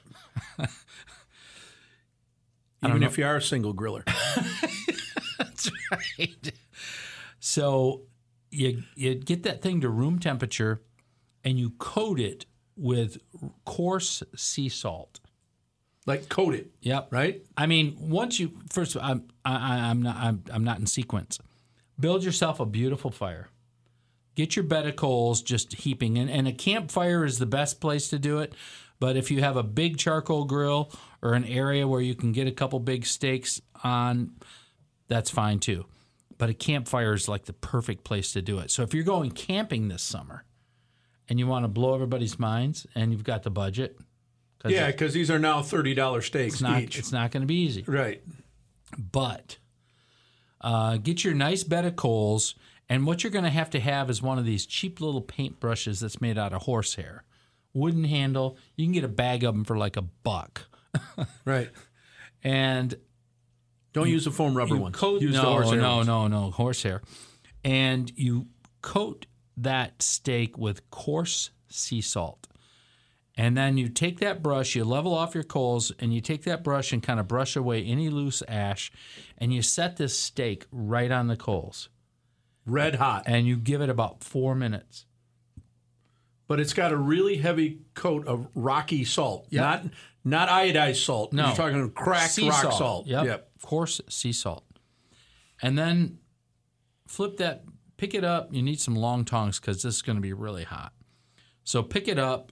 [SPEAKER 7] don't
[SPEAKER 6] Even
[SPEAKER 7] know.
[SPEAKER 6] if you are a single griller.
[SPEAKER 7] That's right. So you you get that thing to room temperature, and you coat it with coarse sea salt.
[SPEAKER 6] Like coat it.
[SPEAKER 7] Yep.
[SPEAKER 6] Right?
[SPEAKER 7] I mean, once you first, I'm I, I'm not I'm, I'm not in sequence. Build yourself a beautiful fire. get your bed of coals just heaping in. And a campfire is the best place to do it. But if you have a big charcoal grill or an area where you can get a couple big steaks on, that's fine too. But a campfire is like the perfect place to do it. So if you're going camping this summer and you want to blow everybody's minds and you've got the budget.
[SPEAKER 6] Cause yeah, because these are now thirty dollars steaks
[SPEAKER 7] it's not,
[SPEAKER 6] each.
[SPEAKER 7] It's not going to be easy.
[SPEAKER 6] Right.
[SPEAKER 7] But uh, get your nice bed of coals. And what you're going to have to have is one of these cheap little paint brushes that's made out of horsehair. Wooden handle. You can get a bag of them for like a buck.
[SPEAKER 6] Right.
[SPEAKER 7] And
[SPEAKER 6] don't
[SPEAKER 7] you,
[SPEAKER 6] use the foam rubber ones.
[SPEAKER 7] Coat,
[SPEAKER 6] use
[SPEAKER 7] no,
[SPEAKER 6] the horsehair
[SPEAKER 7] no,
[SPEAKER 6] ones.
[SPEAKER 7] no, no, horsehair. And you coat that steak with coarse sea salt. And then you take that brush, you level off your coals, and you take that brush and kind of brush away any loose ash, and you set this steak right on the coals.
[SPEAKER 6] Red hot.
[SPEAKER 7] And you give it about four minutes.
[SPEAKER 6] But it's got a really heavy coat of rocky salt, yep. not not iodized salt.
[SPEAKER 7] No.
[SPEAKER 6] You're talking cracked
[SPEAKER 7] sea
[SPEAKER 6] rock
[SPEAKER 7] salt.
[SPEAKER 6] salt.
[SPEAKER 7] Yep.
[SPEAKER 6] yep.
[SPEAKER 7] Coarse sea salt. And then flip that, pick it up. You need some long tongs because this is going to be really hot. So pick it up,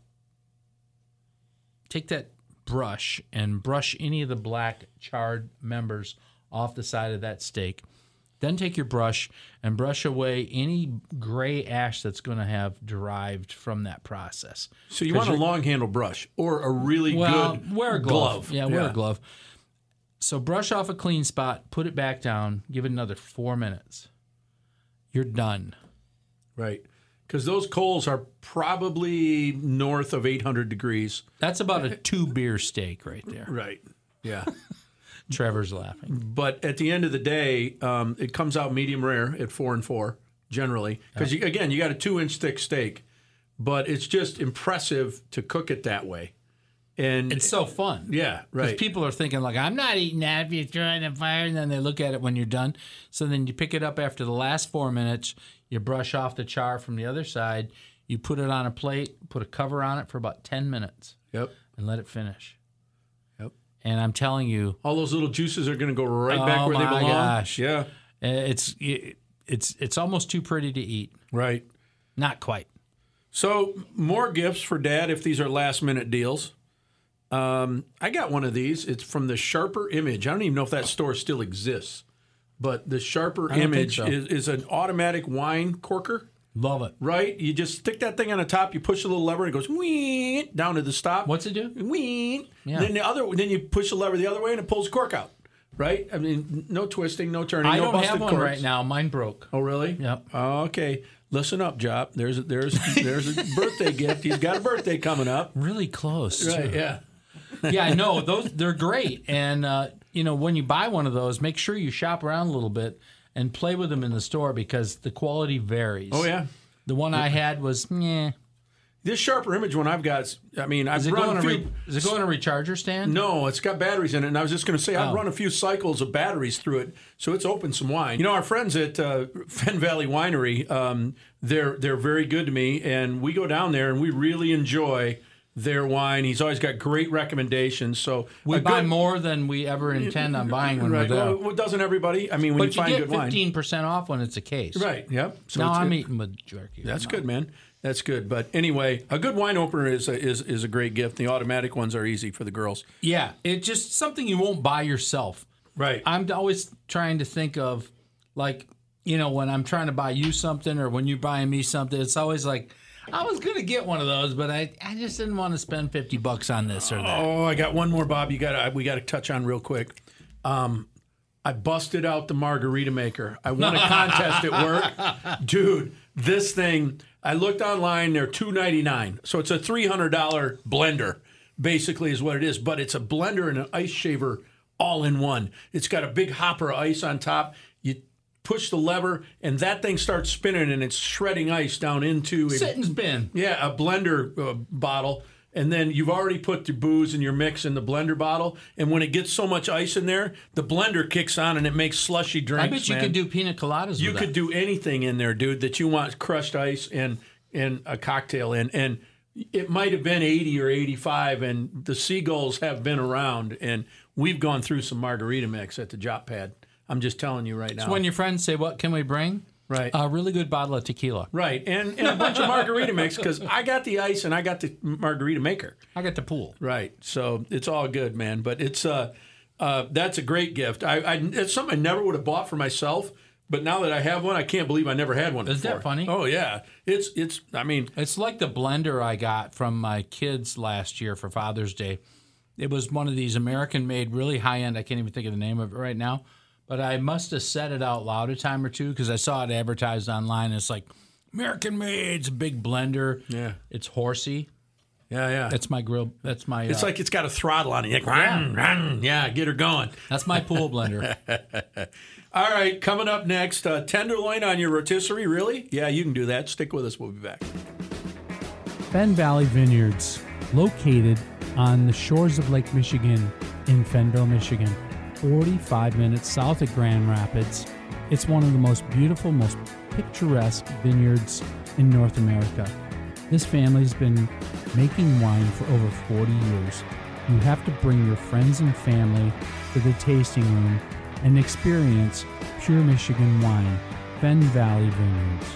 [SPEAKER 7] take that brush and brush any of the black charred members off the side of that steak. Then take your brush and brush away any gray ash that's going to have derived from that process.
[SPEAKER 6] So you want a long handle brush or a really
[SPEAKER 7] well,
[SPEAKER 6] good
[SPEAKER 7] wear a glove.
[SPEAKER 6] glove.
[SPEAKER 7] Yeah, wear yeah. a glove. So brush off a clean spot, put it back down, give it another four minutes. You're done.
[SPEAKER 6] Right. Because those coals are probably north of eight hundred degrees.
[SPEAKER 7] That's about a two beer steak right there.
[SPEAKER 6] Right. Yeah.
[SPEAKER 7] Trevor's laughing.
[SPEAKER 6] But at the end of the day, um, it comes out medium rare at four and four, generally. Because, yeah. again, you got a two-inch thick steak. But it's just impressive to cook it that way. And
[SPEAKER 7] it's so fun.
[SPEAKER 6] Yeah, right.
[SPEAKER 7] Because people are thinking, like, I'm not eating that if you throw it in the fire. And then they look at it when you're done. So then you pick it up after the last four minutes. You brush off the char from the other side. You put it on a plate, put a cover on it for about ten minutes.
[SPEAKER 6] Yep.
[SPEAKER 7] And let it finish.
[SPEAKER 6] Yep.
[SPEAKER 7] And I'm telling you,
[SPEAKER 6] all those little juices are going to go right
[SPEAKER 7] oh
[SPEAKER 6] back where they belong.
[SPEAKER 7] Oh, my gosh.
[SPEAKER 6] Yeah.
[SPEAKER 7] It's, it, it's, it's almost too pretty to eat.
[SPEAKER 6] Right.
[SPEAKER 7] Not quite.
[SPEAKER 6] So more gifts for Dad if these are last-minute deals. Um, I got one of these. It's from the Sharper Image. I don't even know if that store still exists. But the Sharper Image so. is, is an automatic wine corker.
[SPEAKER 7] Love it.
[SPEAKER 6] Right? You just stick that thing on the top, you push a little lever, and it goes wee down to the stop.
[SPEAKER 7] What's it do?
[SPEAKER 6] Wee.
[SPEAKER 7] Yeah.
[SPEAKER 6] Then the other, then you push the lever the other way, and it pulls the cork out. Right? I mean, no twisting, no turning,
[SPEAKER 7] I
[SPEAKER 6] no
[SPEAKER 7] don't
[SPEAKER 6] busted
[SPEAKER 7] have one
[SPEAKER 6] corks.
[SPEAKER 7] right now. Mine broke.
[SPEAKER 6] Oh, really?
[SPEAKER 7] Yep.
[SPEAKER 6] Oh, okay. Listen up, Jop. There's a, there's there's a birthday gift. He's got a birthday coming up.
[SPEAKER 7] Really close.
[SPEAKER 6] Right?
[SPEAKER 7] Too.
[SPEAKER 6] Yeah.
[SPEAKER 7] Yeah. No, those they're great, and uh, you know when you buy one of those, make sure you shop around a little bit and play with them in the store because the quality varies.
[SPEAKER 6] Oh yeah.
[SPEAKER 7] The one I had was meh.
[SPEAKER 6] This Sharper Image one I've got, I mean, I've
[SPEAKER 7] Does it
[SPEAKER 6] run
[SPEAKER 7] go on
[SPEAKER 6] a
[SPEAKER 7] a
[SPEAKER 6] few...
[SPEAKER 7] re- Does it go on a recharger stand?
[SPEAKER 6] No, it's got batteries in it, and I was just going to say, I've
[SPEAKER 7] Oh.
[SPEAKER 6] run a few cycles of batteries through it, so it's opened some wine. You know, our friends at uh, Fen Valley Winery, um, they're they're very good to me, and we go down there, and we really enjoy their wine. He's always got great recommendations. So
[SPEAKER 7] We
[SPEAKER 6] a
[SPEAKER 7] buy
[SPEAKER 6] good-
[SPEAKER 7] more than we ever intend on buying when
[SPEAKER 6] Right.
[SPEAKER 7] we're there.
[SPEAKER 6] Well, well, doesn't everybody? I mean, when
[SPEAKER 7] but
[SPEAKER 6] you
[SPEAKER 7] you
[SPEAKER 6] find
[SPEAKER 7] get
[SPEAKER 6] good wine.
[SPEAKER 7] fifteen percent off when it's a case.
[SPEAKER 6] Right, yep. So
[SPEAKER 7] now
[SPEAKER 6] it's
[SPEAKER 7] I'm
[SPEAKER 6] good.
[SPEAKER 7] eating with jerky.
[SPEAKER 6] That's good, man. That's good. But anyway, a good wine opener is a, is is a great gift. The automatic ones are easy for the girls.
[SPEAKER 7] Yeah, it's just something you won't buy yourself.
[SPEAKER 6] Right.
[SPEAKER 7] I'm always trying to think of, like, you know, when I'm trying to buy you something or when you're buying me something, it's always like, I was going to get one of those, but I, I just didn't want to spend fifty bucks on this or that.
[SPEAKER 6] Oh, I got one more, Bob. You got we got to touch on real quick. Um, I busted out the margarita maker. I won a contest at work, dude. This thing. I looked online. They're two ninety-nine, so it's a three hundred dollar blender. Basically, is what it is. But it's a blender and an ice shaver all in one. It's got a big hopper of ice on top. You push the lever, and that thing starts spinning, and it's shredding ice down into a,
[SPEAKER 7] Sit and spin.
[SPEAKER 6] Yeah, a blender uh, bottle. And then you've already put your booze and your mix in the blender bottle. And when it gets so much ice in there, the blender kicks on and it makes slushy drinks.
[SPEAKER 7] I bet you
[SPEAKER 6] man.
[SPEAKER 7] could do pina coladas
[SPEAKER 6] You
[SPEAKER 7] with
[SPEAKER 6] could
[SPEAKER 7] that.
[SPEAKER 6] do anything in there, dude, that you want crushed ice and and a cocktail in. And it might have been eighty or eighty-five, and the Seagulls have been around, and we've gone through some margarita mix at the Jop Pad. I'm just telling you right now.
[SPEAKER 7] So when your friends say, what can we bring?
[SPEAKER 6] Right.
[SPEAKER 7] A really good bottle of tequila.
[SPEAKER 6] Right, and, and a bunch of margarita mix because I got the ice and I got the margarita maker.
[SPEAKER 7] I got the pool.
[SPEAKER 6] Right, so it's all good, man. But it's uh, uh, that's a great gift. I, I it's something I never would have bought for myself, but now that I have one, I can't believe I never had one
[SPEAKER 7] Isn't
[SPEAKER 6] before.
[SPEAKER 7] that funny?
[SPEAKER 6] Oh yeah, it's it's. I mean,
[SPEAKER 7] it's like the blender I got from my kids last year for Father's Day. It was one of these American-made, really high-end. I can't even think of the name of it right now. But I must have said it out loud a time or two because I saw it advertised online. It's like, American made. It's a big blender.
[SPEAKER 6] Yeah.
[SPEAKER 7] It's horsey.
[SPEAKER 6] Yeah, yeah.
[SPEAKER 7] That's my grill. That's my.
[SPEAKER 6] It's
[SPEAKER 7] uh,
[SPEAKER 6] like it's got a throttle on it. Like, run,
[SPEAKER 7] yeah.
[SPEAKER 6] run. Yeah, get her going.
[SPEAKER 7] That's my pool blender.
[SPEAKER 6] All right, coming up next, uh, tenderloin on your rotisserie. Really? Yeah, you can do that. Stick with us. We'll be back.
[SPEAKER 10] Fenn Valley Vineyards, located on the shores of Lake Michigan in Fennville, Michigan. forty-five minutes south of Grand Rapids. It's one of the most beautiful, most picturesque vineyards in North America. This family's been making wine for over forty years. You have to bring your friends and family to the tasting room and experience pure Michigan wine. Fenn Valley Vineyards.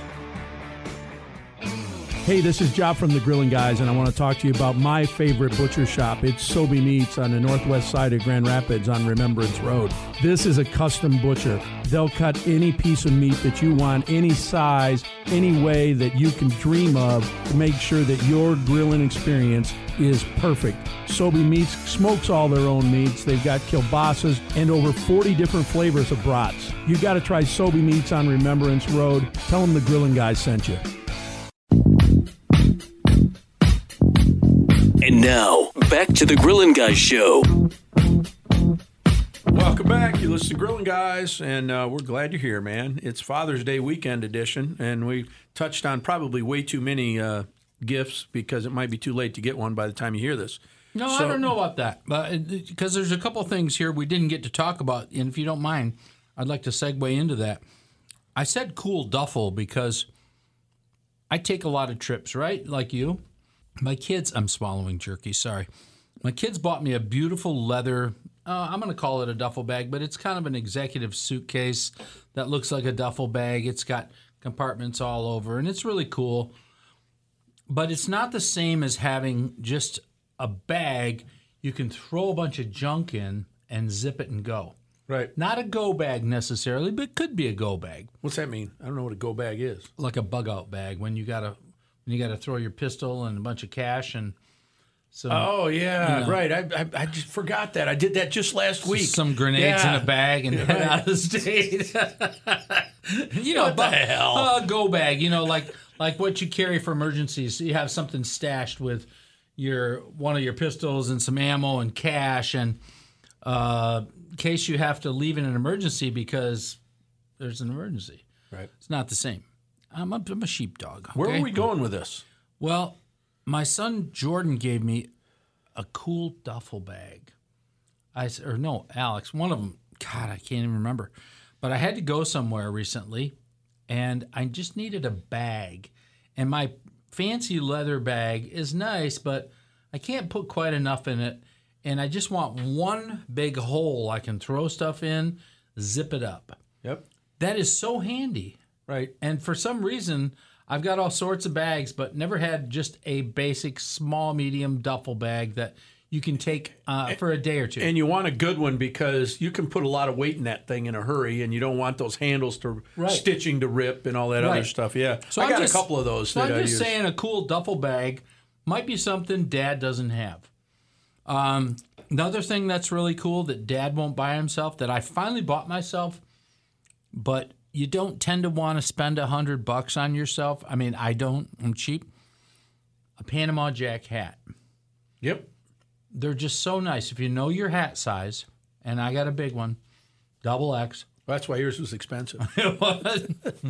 [SPEAKER 6] Hey, this is Job from the Grilling Guys, and I want to talk to you about my favorite butcher shop. It's Sobey Meats on the northwest side of Grand Rapids on Remembrance Road. This is a custom butcher. They'll cut any piece of meat that you want, any size, any way that you can dream of to make sure that your grilling experience is perfect. Sobey Meats smokes all their own meats. They've got kielbasa's and over forty different flavors of brats. You got to try Sobey Meats on Remembrance Road. Tell them the Grilling Guys sent you.
[SPEAKER 1] And now, back to the Grillin' Guys show.
[SPEAKER 6] Welcome back. You listen to Grillin' Guys, and uh, we're glad you're here, man. It's Father's Day weekend edition, and we touched on probably way too many uh, gifts because it might be too late to get one by the time you hear this.
[SPEAKER 7] No,
[SPEAKER 6] So-
[SPEAKER 7] I don't know about that, but because there's a couple things here we didn't get to talk about, and if you don't mind, I'd like to segue into that. I said cool duffel because I take a lot of trips, right? Like you. My kids, I'm swallowing jerky, sorry. My kids bought me a beautiful leather, uh, I'm going to call it a duffel bag, but it's kind of an executive suitcase that looks like a duffel bag. It's got compartments all over, and it's really cool. But it's not the same as having just a bag you can throw a bunch of junk in and zip it and go.
[SPEAKER 6] Right.
[SPEAKER 7] Not a go bag necessarily, but it could be a go bag.
[SPEAKER 6] What's that mean? I don't know what a go bag is.
[SPEAKER 7] Like a bug out bag when you gotta when you gotta throw your pistol and a bunch of cash and some.
[SPEAKER 6] Oh yeah,
[SPEAKER 7] you know,
[SPEAKER 6] right. I, I I just forgot that. I did that just last week.
[SPEAKER 7] Some grenades
[SPEAKER 6] Yeah.
[SPEAKER 7] in a bag and
[SPEAKER 6] Yeah,
[SPEAKER 7] head
[SPEAKER 6] right.
[SPEAKER 7] out of the state. you know,
[SPEAKER 6] What the
[SPEAKER 7] but,
[SPEAKER 6] hell?
[SPEAKER 7] uh, go bag. You know, like like what you carry for emergencies. You have something stashed with your one of your pistols and some ammo and cash, and uh, in case you have to leave in an emergency because there's an emergency.
[SPEAKER 6] Right.
[SPEAKER 7] It's not the same. I'm a, I'm a sheepdog.
[SPEAKER 6] Where
[SPEAKER 7] okay?
[SPEAKER 6] are we going with this?
[SPEAKER 7] Well, my son Jordan gave me a cool duffel bag. I s- or no, Alex, one of them. God, I can't even remember. But I had to go somewhere recently, and I just needed a bag. And my fancy leather bag is nice, but I can't put quite enough in it. And I just want one big hole I can throw stuff in, zip it up.
[SPEAKER 6] Yep.
[SPEAKER 7] That is so handy.
[SPEAKER 6] Right.
[SPEAKER 7] And for some reason, I've got all sorts of bags, but never had just a basic small, medium duffel bag that you can take uh, for a day or two.
[SPEAKER 6] And you want a good one because you can put a lot of weight in that thing in a hurry, and you don't want those handles to
[SPEAKER 7] Right.
[SPEAKER 6] stitching to rip and all that other
[SPEAKER 7] Right.
[SPEAKER 6] stuff. Yeah.
[SPEAKER 7] So
[SPEAKER 6] I
[SPEAKER 7] I'm
[SPEAKER 6] got
[SPEAKER 7] just-
[SPEAKER 6] a couple of those
[SPEAKER 7] So
[SPEAKER 6] that
[SPEAKER 7] I'm
[SPEAKER 6] I
[SPEAKER 7] just
[SPEAKER 6] use.
[SPEAKER 7] saying a cool duffel bag might be something Dad doesn't have. Um, another thing that's really cool that Dad won't buy himself that I finally bought myself, but you don't tend to want to spend a hundred bucks on yourself. I mean, I don't. I'm cheap. A Panama Jack hat.
[SPEAKER 6] Yep.
[SPEAKER 7] They're just so nice. If you know your hat size, and I got a big one, double X.
[SPEAKER 6] That's why yours was expensive.
[SPEAKER 7] It was.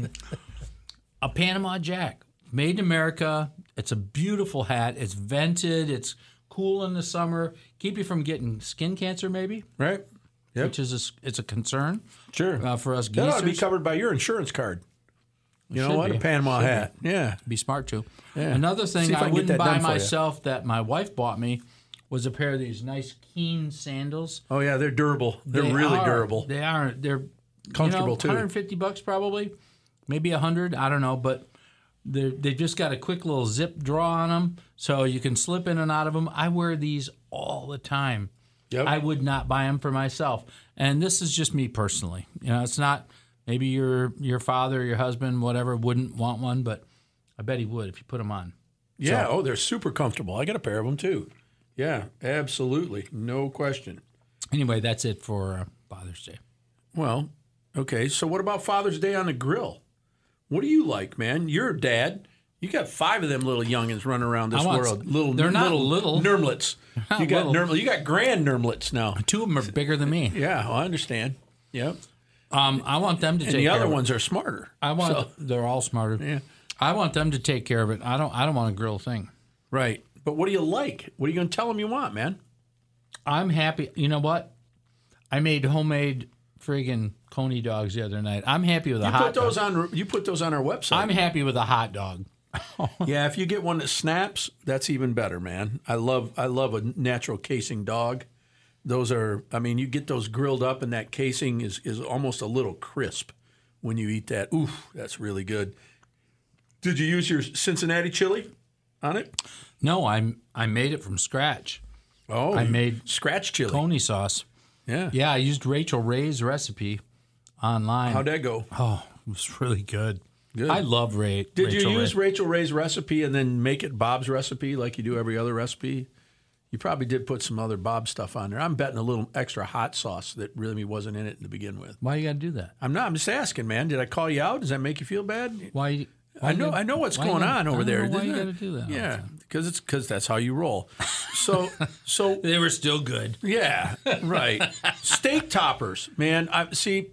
[SPEAKER 7] A Panama Jack, made in America. It's a beautiful hat. It's vented. It's cool in the summer. Keep you from getting skin cancer, maybe.
[SPEAKER 6] Right. Yep.
[SPEAKER 7] Which is a, it's a concern.
[SPEAKER 6] Sure.
[SPEAKER 7] Uh, for us
[SPEAKER 6] That ought to be
[SPEAKER 7] geezers.
[SPEAKER 6] covered by your insurance card. You know
[SPEAKER 7] Should
[SPEAKER 6] what?
[SPEAKER 7] be.
[SPEAKER 6] A Panama
[SPEAKER 7] Should
[SPEAKER 6] hat.
[SPEAKER 7] be.
[SPEAKER 6] Yeah.
[SPEAKER 7] Be smart to.
[SPEAKER 6] Yeah.
[SPEAKER 7] Another
[SPEAKER 6] See
[SPEAKER 7] thing
[SPEAKER 6] if I
[SPEAKER 7] I,
[SPEAKER 6] can get
[SPEAKER 7] wouldn't
[SPEAKER 6] that
[SPEAKER 7] buy
[SPEAKER 6] done for you.
[SPEAKER 7] myself that my wife bought me was a pair of these nice Keen sandals.
[SPEAKER 6] Oh yeah, they're durable. They're
[SPEAKER 7] They
[SPEAKER 6] really
[SPEAKER 7] are-
[SPEAKER 6] durable.
[SPEAKER 7] They are. They're
[SPEAKER 6] Comfortable,
[SPEAKER 7] you know,
[SPEAKER 6] too.
[SPEAKER 7] one hundred fifty bucks probably. maybe a hundred. I don't know, but they they just got a quick little zip draw on them, so you can slip in and out of them. I wear these all the time.
[SPEAKER 6] Yep.
[SPEAKER 7] I would not buy them for myself, and this is just me personally. You know, it's not maybe your your father, your husband, whatever wouldn't want one, but I bet he would if you put them on.
[SPEAKER 6] Yeah.
[SPEAKER 7] So,
[SPEAKER 6] oh, they're super comfortable. I got a pair of them too. Yeah, absolutely, no question.
[SPEAKER 7] Anyway, that's it for uh, Father's Day.
[SPEAKER 6] Well, okay. So what about Father's Day on the grill? What do you like, man? You're a dad. You got five of them little youngins running around this
[SPEAKER 7] I want-
[SPEAKER 6] world. Little,
[SPEAKER 7] they're not
[SPEAKER 6] little,
[SPEAKER 7] little.
[SPEAKER 6] Nurmlets.
[SPEAKER 7] Not
[SPEAKER 6] You got
[SPEAKER 7] little.
[SPEAKER 6] nurmlets. You got grand nurmlets now.
[SPEAKER 7] Two of them are bigger than me.
[SPEAKER 6] Yeah, well, I understand. Yep.
[SPEAKER 7] Um, I want them to
[SPEAKER 6] And
[SPEAKER 7] take
[SPEAKER 6] the
[SPEAKER 7] care
[SPEAKER 6] other
[SPEAKER 7] of it.
[SPEAKER 6] ones are smarter.
[SPEAKER 7] I want.
[SPEAKER 6] So-
[SPEAKER 7] They're all smarter.
[SPEAKER 6] Yeah.
[SPEAKER 7] I want them to take care of it. I don't. I don't want to grill a thing.
[SPEAKER 6] Right. But what do you like? What are you going to tell them you want, man?
[SPEAKER 7] I'm happy. You know what? I made homemade friggin' coney dogs the other night. I'm happy with a
[SPEAKER 6] You
[SPEAKER 7] hot
[SPEAKER 6] put those
[SPEAKER 7] dog.
[SPEAKER 6] on. You put those on our website.
[SPEAKER 7] I'm happy with a hot dog.
[SPEAKER 6] Yeah, if you get one that snaps, that's even better, man. I love I love a natural casing dog. Those are, I mean, you get those grilled up, and that casing is is almost a little crisp when you eat that. Oof, that's really good. Did you use your Cincinnati chili on it?
[SPEAKER 7] No, I I made it from scratch.
[SPEAKER 6] Oh,
[SPEAKER 7] I made
[SPEAKER 6] scratch chili.
[SPEAKER 7] Coney sauce.
[SPEAKER 6] Yeah.
[SPEAKER 7] Yeah, I used Rachel Ray's recipe online.
[SPEAKER 6] How'd that go?
[SPEAKER 7] Oh, it was really good.
[SPEAKER 6] Good.
[SPEAKER 7] I love Ray.
[SPEAKER 6] Did
[SPEAKER 7] Rachel
[SPEAKER 6] you use
[SPEAKER 7] Ray.
[SPEAKER 6] Rachel Ray's recipe and then make it Bob's recipe like you do every other recipe? You probably did put some other Bob stuff on there. I'm betting a little extra hot sauce that really wasn't in it to begin with.
[SPEAKER 7] Why you got to do that?
[SPEAKER 6] I'm not. I'm just asking, man. Did I call you out? Does that make you feel bad?
[SPEAKER 7] Why?
[SPEAKER 6] I know. I know what's
[SPEAKER 7] why
[SPEAKER 6] going
[SPEAKER 7] you-
[SPEAKER 6] on
[SPEAKER 7] I
[SPEAKER 6] over
[SPEAKER 7] don't
[SPEAKER 6] there.
[SPEAKER 7] know why
[SPEAKER 6] Isn't
[SPEAKER 7] you
[SPEAKER 6] it?
[SPEAKER 7] got to do that? all the
[SPEAKER 6] Yeah,
[SPEAKER 7] time.
[SPEAKER 6] because it's because that's how you roll. So, so
[SPEAKER 7] They were still good.
[SPEAKER 6] yeah, right. Steak toppers, man. I see.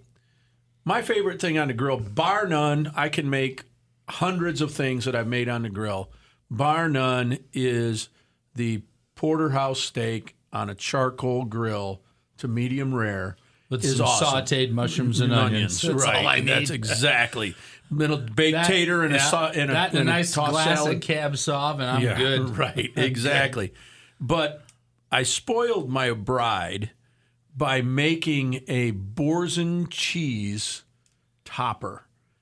[SPEAKER 6] My favorite thing on the grill, bar none. I can make hundreds of things that I've made on the grill. Bar none is the porterhouse steak on a charcoal grill to medium rare.
[SPEAKER 7] With
[SPEAKER 6] is
[SPEAKER 7] some
[SPEAKER 6] awesome.
[SPEAKER 7] sautéed mushrooms and onions. That's
[SPEAKER 6] right?
[SPEAKER 7] all I need.
[SPEAKER 6] That's exactly. Little baked
[SPEAKER 7] That-
[SPEAKER 6] tater and a,
[SPEAKER 7] yeah,
[SPEAKER 6] sa- and a,
[SPEAKER 7] that and
[SPEAKER 6] and
[SPEAKER 7] a nice
[SPEAKER 6] tossed
[SPEAKER 7] glass
[SPEAKER 6] salad.
[SPEAKER 7] of cab sauv, and I'm
[SPEAKER 6] yeah,
[SPEAKER 7] good.
[SPEAKER 6] Right, exactly. But I spoiled my bride by making a Borzen cheese topper.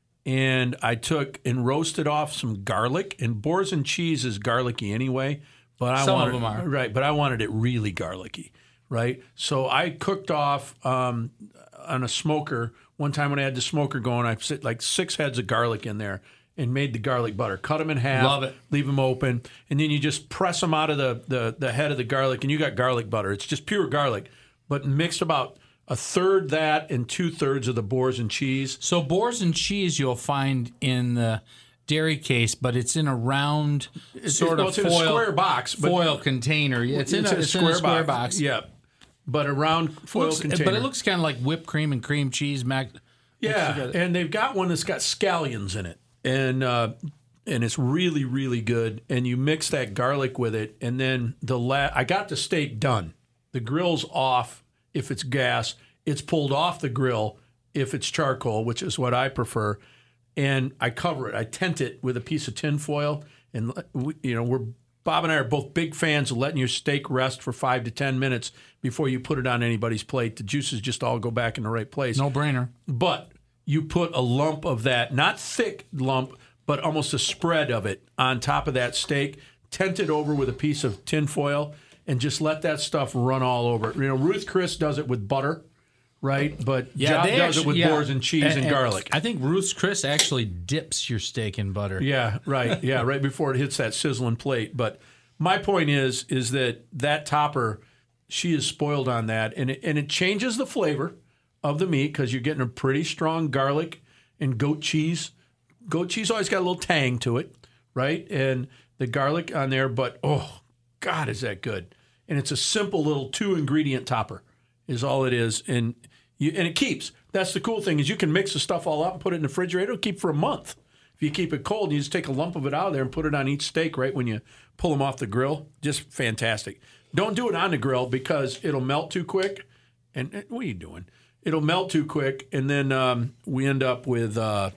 [SPEAKER 6] And I took and roasted off some garlic. And Borzen cheese is garlicky anyway. But I
[SPEAKER 7] Some of
[SPEAKER 6] wanted,
[SPEAKER 7] them are.
[SPEAKER 6] Right, but I wanted it really garlicky, right? So I cooked off um, on a smoker. One time when I had the smoker going, I put like six heads of garlic in there and made the garlic butter. Cut them in half.
[SPEAKER 7] Love it.
[SPEAKER 6] Leave them open. And then you just press them out of the, the, the head of the garlic, and you got garlic butter. It's just pure garlic, but mixed about a third that and two-thirds of the Borzen cheese.
[SPEAKER 7] So boars and cheese you'll find in the dairy case, but it's in a round sort
[SPEAKER 6] well,
[SPEAKER 7] of
[SPEAKER 6] it's in a
[SPEAKER 7] foil,
[SPEAKER 6] square box, but-
[SPEAKER 7] foil container. It's, in, a, it's in a square box.
[SPEAKER 6] Yeah, but a round foil
[SPEAKER 7] Looks-
[SPEAKER 6] container.
[SPEAKER 7] but it looks kind of like whipped cream and cream cheese. Mac.
[SPEAKER 6] Yeah,
[SPEAKER 7] together.
[SPEAKER 6] and they've got one that's got scallions in it, and uh, and it's really really good. And you mix that garlic with it, and then the la- I got the steak done. The grill's off if it's gas. It's pulled off the grill if it's charcoal, which is what I prefer. And I cover it. I tent it with a piece of tin foil, and we, you know we're Bob and I are both big fans of letting your steak rest for five to ten minutes before you put it on anybody's plate. The juices just all go back in the right place.
[SPEAKER 7] No brainer.
[SPEAKER 6] But you put a lump of that, not thick lump, but almost a spread of it on top of that steak, tent it over with a piece of tin foil, and just let that stuff run all over it. You know, Ruth Chris does it with butter, right? But Job
[SPEAKER 7] they
[SPEAKER 6] does
[SPEAKER 7] actu-
[SPEAKER 6] it with
[SPEAKER 7] yeah.
[SPEAKER 6] boars and cheese and, garlic.
[SPEAKER 7] I think Ruth's Chris actually dips your steak in butter.
[SPEAKER 6] Yeah, right. Yeah, right before it hits that sizzling plate. But my point is, is that that topper, she is spoiled on that, and it, and it changes the flavor of the meat because you're getting a pretty strong garlic and goat cheese. Goat cheese always got a little tang to it, right? And the garlic on there, but oh, God, is that good. And it's a simple little two-ingredient topper is all it is. And you and it keeps. That's the cool thing is you can mix the stuff all up and put it in the refrigerator. It'll keep for a month. If you keep it cold, you just take a lump of it out of there and put it on each steak right when you pull them off the grill. Just fantastic. Don't do it on the grill because it'll melt too quick. And and what are you doing? It'll melt too quick, and then um, we end up with uh,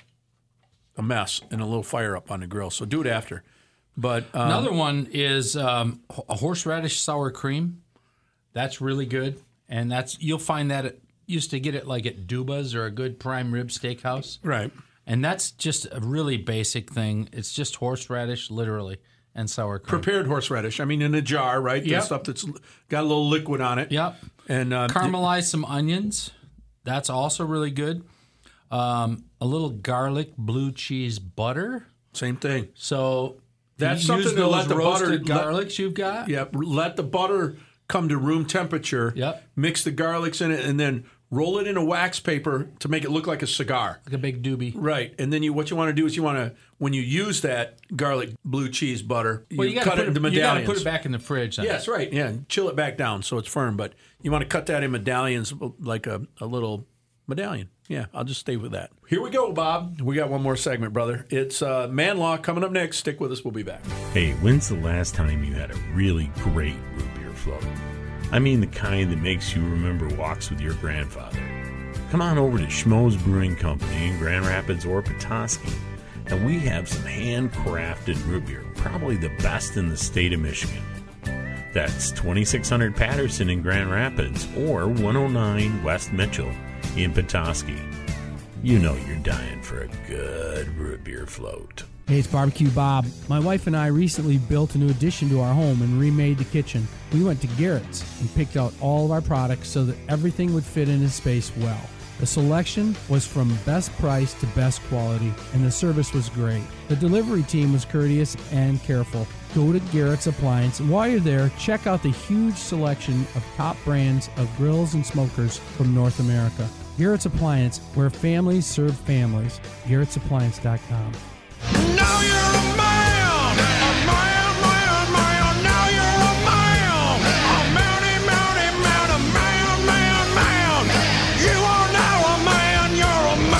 [SPEAKER 6] a mess and a little fire up on the grill. So do it after. But um,
[SPEAKER 7] Another one is um, a horseradish sour cream. That's really good, and that's you'll find that at, used to get it like at Duba's or a good prime rib steakhouse.
[SPEAKER 6] Right.
[SPEAKER 7] And that's just a really basic thing. It's just horseradish, literally, and sour cream.
[SPEAKER 6] Prepared horseradish. I mean, in a jar, right?
[SPEAKER 7] Yep.
[SPEAKER 6] The stuff that's got a little liquid on it.
[SPEAKER 7] Yep.
[SPEAKER 6] And uh,
[SPEAKER 7] caramelize some onions. That's also really good. Um, a little garlic blue cheese butter.
[SPEAKER 6] Same thing.
[SPEAKER 7] So
[SPEAKER 6] that's
[SPEAKER 7] use
[SPEAKER 6] something to
[SPEAKER 7] those
[SPEAKER 6] let the
[SPEAKER 7] roasted
[SPEAKER 6] butter
[SPEAKER 7] garlics
[SPEAKER 6] let,
[SPEAKER 7] you've got.
[SPEAKER 6] Yep. Let the butter come to room temperature.
[SPEAKER 7] Yep.
[SPEAKER 6] Mix the garlics in it, and then roll it in a wax paper to make it look like a cigar.
[SPEAKER 7] Like a big doobie.
[SPEAKER 6] Right. And then you, what you want to do is you want to, when you use that garlic blue cheese butter,
[SPEAKER 7] Well,
[SPEAKER 6] you,
[SPEAKER 7] you
[SPEAKER 6] cut
[SPEAKER 7] put
[SPEAKER 6] it into
[SPEAKER 7] You got to
[SPEAKER 6] medallions.
[SPEAKER 7] put it back in the fridge. Then.
[SPEAKER 6] Yes, right. Yeah, chill it back down so it's firm. But you want to cut that in medallions, like a, a little medallion. Yeah, I'll just stay with that. Here we go, Bob. We got one more segment, brother. It's uh, Man Law coming up next. Stick with us. We'll be back.
[SPEAKER 8] Hey, when's the last time you had a really great root beer float? I mean the kind that makes you remember walks with your grandfather. Come on over to Schmoes Brewing Company in Grand Rapids or Petoskey, and we have some handcrafted root beer, probably the best in the state of Michigan. That's twenty-six hundred Patterson in Grand Rapids or one oh nine West Mitchell in Petoskey. You know you're dying for a good root beer float.
[SPEAKER 10] Hey, it's Barbecue Bob. My wife and I recently built a new addition to our home and remade the kitchen. We went to Garrett's and picked out all of our products so that everything would fit in its space well. The selection was from best price to best quality, and the service was great. The delivery team was courteous and careful. Go to Garrett's Appliance, and while you're there, check out the huge selection of top brands of grills and smokers from North America. Garrett's Appliance, where families serve families. Garrett's Appliance dot com.
[SPEAKER 12] Now you're a man, a man, man, man. Now you're a man, a mounty, mounty, man, a man, man, man. You are now a man, you're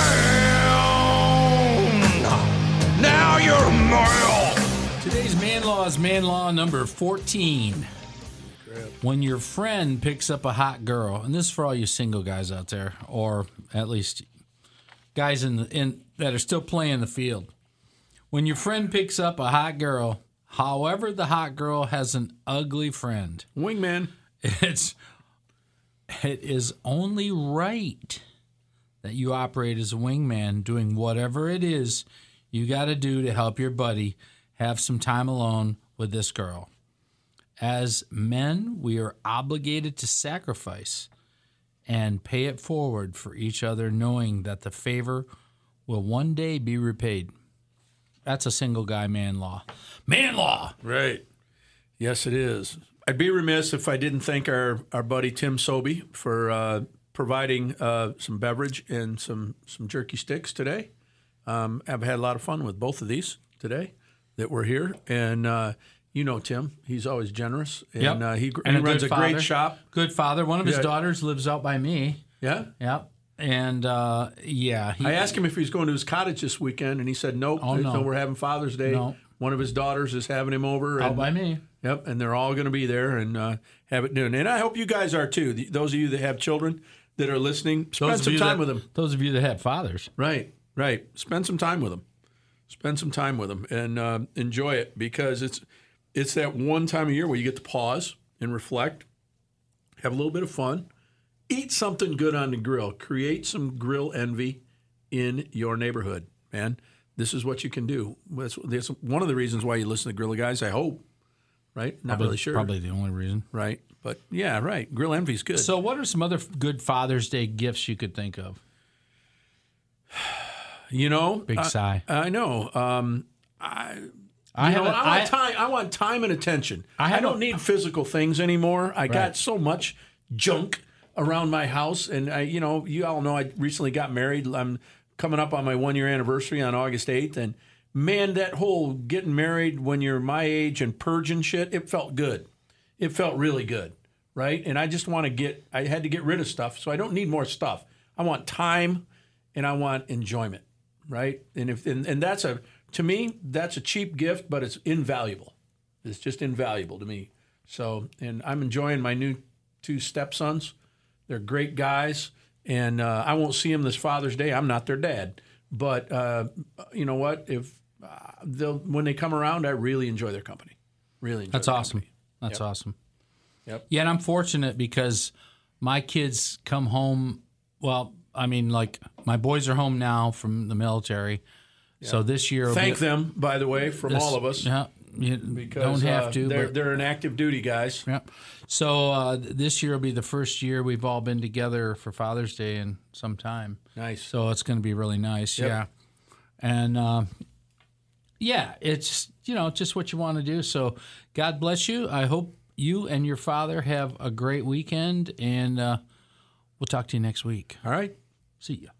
[SPEAKER 12] a man. Now you're a man.
[SPEAKER 7] Today's Man Law is Man Law number fourteen. When your friend picks up a hot girl, and this is for all you single guys out there, or at least guys in the, in that are still playing the field. When your friend picks up a hot girl, however the hot girl has an ugly friend,
[SPEAKER 6] wingman,
[SPEAKER 7] it's it is only right that you operate as a wingman, doing whatever it is you got to do to help your buddy have some time alone with this girl. As men, we are obligated to sacrifice and pay it forward for each other, knowing that the favor will one day be repaid. That's a single guy man law. Man law!
[SPEAKER 6] Right. Yes, it is. I'd be remiss if I didn't thank our, our buddy Tim Sobey for uh, providing uh, some beverage and some, some jerky sticks today. Um, I've had a lot of fun with both of these today that we're here. And uh, you know Tim. He's always generous. And
[SPEAKER 7] Yep.
[SPEAKER 6] uh, he,
[SPEAKER 7] And
[SPEAKER 6] he
[SPEAKER 7] a
[SPEAKER 6] runs
[SPEAKER 7] good
[SPEAKER 6] a
[SPEAKER 7] father.
[SPEAKER 6] great shop.
[SPEAKER 7] Good father. One of his
[SPEAKER 6] Yeah.
[SPEAKER 7] daughters lives out by me.
[SPEAKER 6] Yeah?
[SPEAKER 7] Yep. And, uh, yeah. He,
[SPEAKER 6] I asked him if he was going to his cottage this weekend, and he said, nope.
[SPEAKER 7] Oh, no.
[SPEAKER 6] We're having Father's Day.
[SPEAKER 7] No.
[SPEAKER 6] One of his daughters is having him over.
[SPEAKER 7] Out
[SPEAKER 6] and,
[SPEAKER 7] by me.
[SPEAKER 6] Yep, and they're all going to be there and uh, have it doing. And I hope you guys are too. The, those of you that have children that are listening, spend
[SPEAKER 7] Those of
[SPEAKER 6] some
[SPEAKER 7] you
[SPEAKER 6] time
[SPEAKER 7] that-
[SPEAKER 6] with them.
[SPEAKER 7] Those of you that have fathers.
[SPEAKER 6] Right, right. Spend some time with them. Spend some time with them and uh, enjoy it, because it's it's that one time of year where you get to pause and reflect, have a little bit of fun, eat something good on the grill, create some grill envy in your neighborhood, man. This is what you can do. That's, that's one of the reasons why you listen to Grilla Guys, I hope. Right? Not
[SPEAKER 7] Probably-
[SPEAKER 6] really sure.
[SPEAKER 7] Probably the only reason.
[SPEAKER 6] Right. But yeah, right. Grill envy's good.
[SPEAKER 7] So, what are some other good Father's Day gifts you could think of?
[SPEAKER 6] You know,
[SPEAKER 7] Big
[SPEAKER 6] I,
[SPEAKER 7] sigh.
[SPEAKER 6] I know. Um, I,
[SPEAKER 7] I
[SPEAKER 6] you know,
[SPEAKER 7] haven't-
[SPEAKER 6] I want
[SPEAKER 7] I-
[SPEAKER 6] time. I want time and attention.
[SPEAKER 7] I
[SPEAKER 6] I,
[SPEAKER 7] haven't-
[SPEAKER 6] don't need physical things anymore. I
[SPEAKER 7] Right.
[SPEAKER 6] got so much junk around my house, and I, you know, you all know I recently got married. I'm coming up on my one year anniversary on August eighth, and man, that whole getting married when you're my age and purging shit, it felt good. It felt really good, right? And I just want to get. I had to get rid of stuff, so I don't need more stuff. I want time, and I want enjoyment. Right, and if and, and that's a to me that's a cheap gift, but it's invaluable. It's just invaluable to me. So, and I'm enjoying my new two stepsons. They're great guys, and uh, I won't see them this Father's Day. I'm not their dad, but uh, you know what? If uh, they'll when they come around, I really enjoy their company. Really, enjoy
[SPEAKER 7] That's
[SPEAKER 6] their
[SPEAKER 7] awesome.
[SPEAKER 6] company.
[SPEAKER 7] That's
[SPEAKER 6] Yep.
[SPEAKER 7] awesome.
[SPEAKER 6] Yep.
[SPEAKER 7] Yeah, and I'm fortunate because my kids come home. Well, I mean, like my boys are home now from the military, yeah. so this year.
[SPEAKER 6] Thank
[SPEAKER 7] be,
[SPEAKER 6] them, by the way, from
[SPEAKER 7] this,
[SPEAKER 6] all of us.
[SPEAKER 7] Yeah, you
[SPEAKER 6] because,
[SPEAKER 7] don't have
[SPEAKER 6] uh,
[SPEAKER 7] to.
[SPEAKER 6] They're
[SPEAKER 7] but,
[SPEAKER 6] they're an active duty guys.
[SPEAKER 7] Yeah. So uh, this year will be the first year we've all been together for Father's Day in some time.
[SPEAKER 6] Nice.
[SPEAKER 7] So it's going to be really nice.
[SPEAKER 6] Yep.
[SPEAKER 7] Yeah. And uh, yeah, it's you know just what you want to do. So God bless you. I hope you and your father have a great weekend, and uh, we'll talk to you next week.
[SPEAKER 6] All right.
[SPEAKER 7] See ya.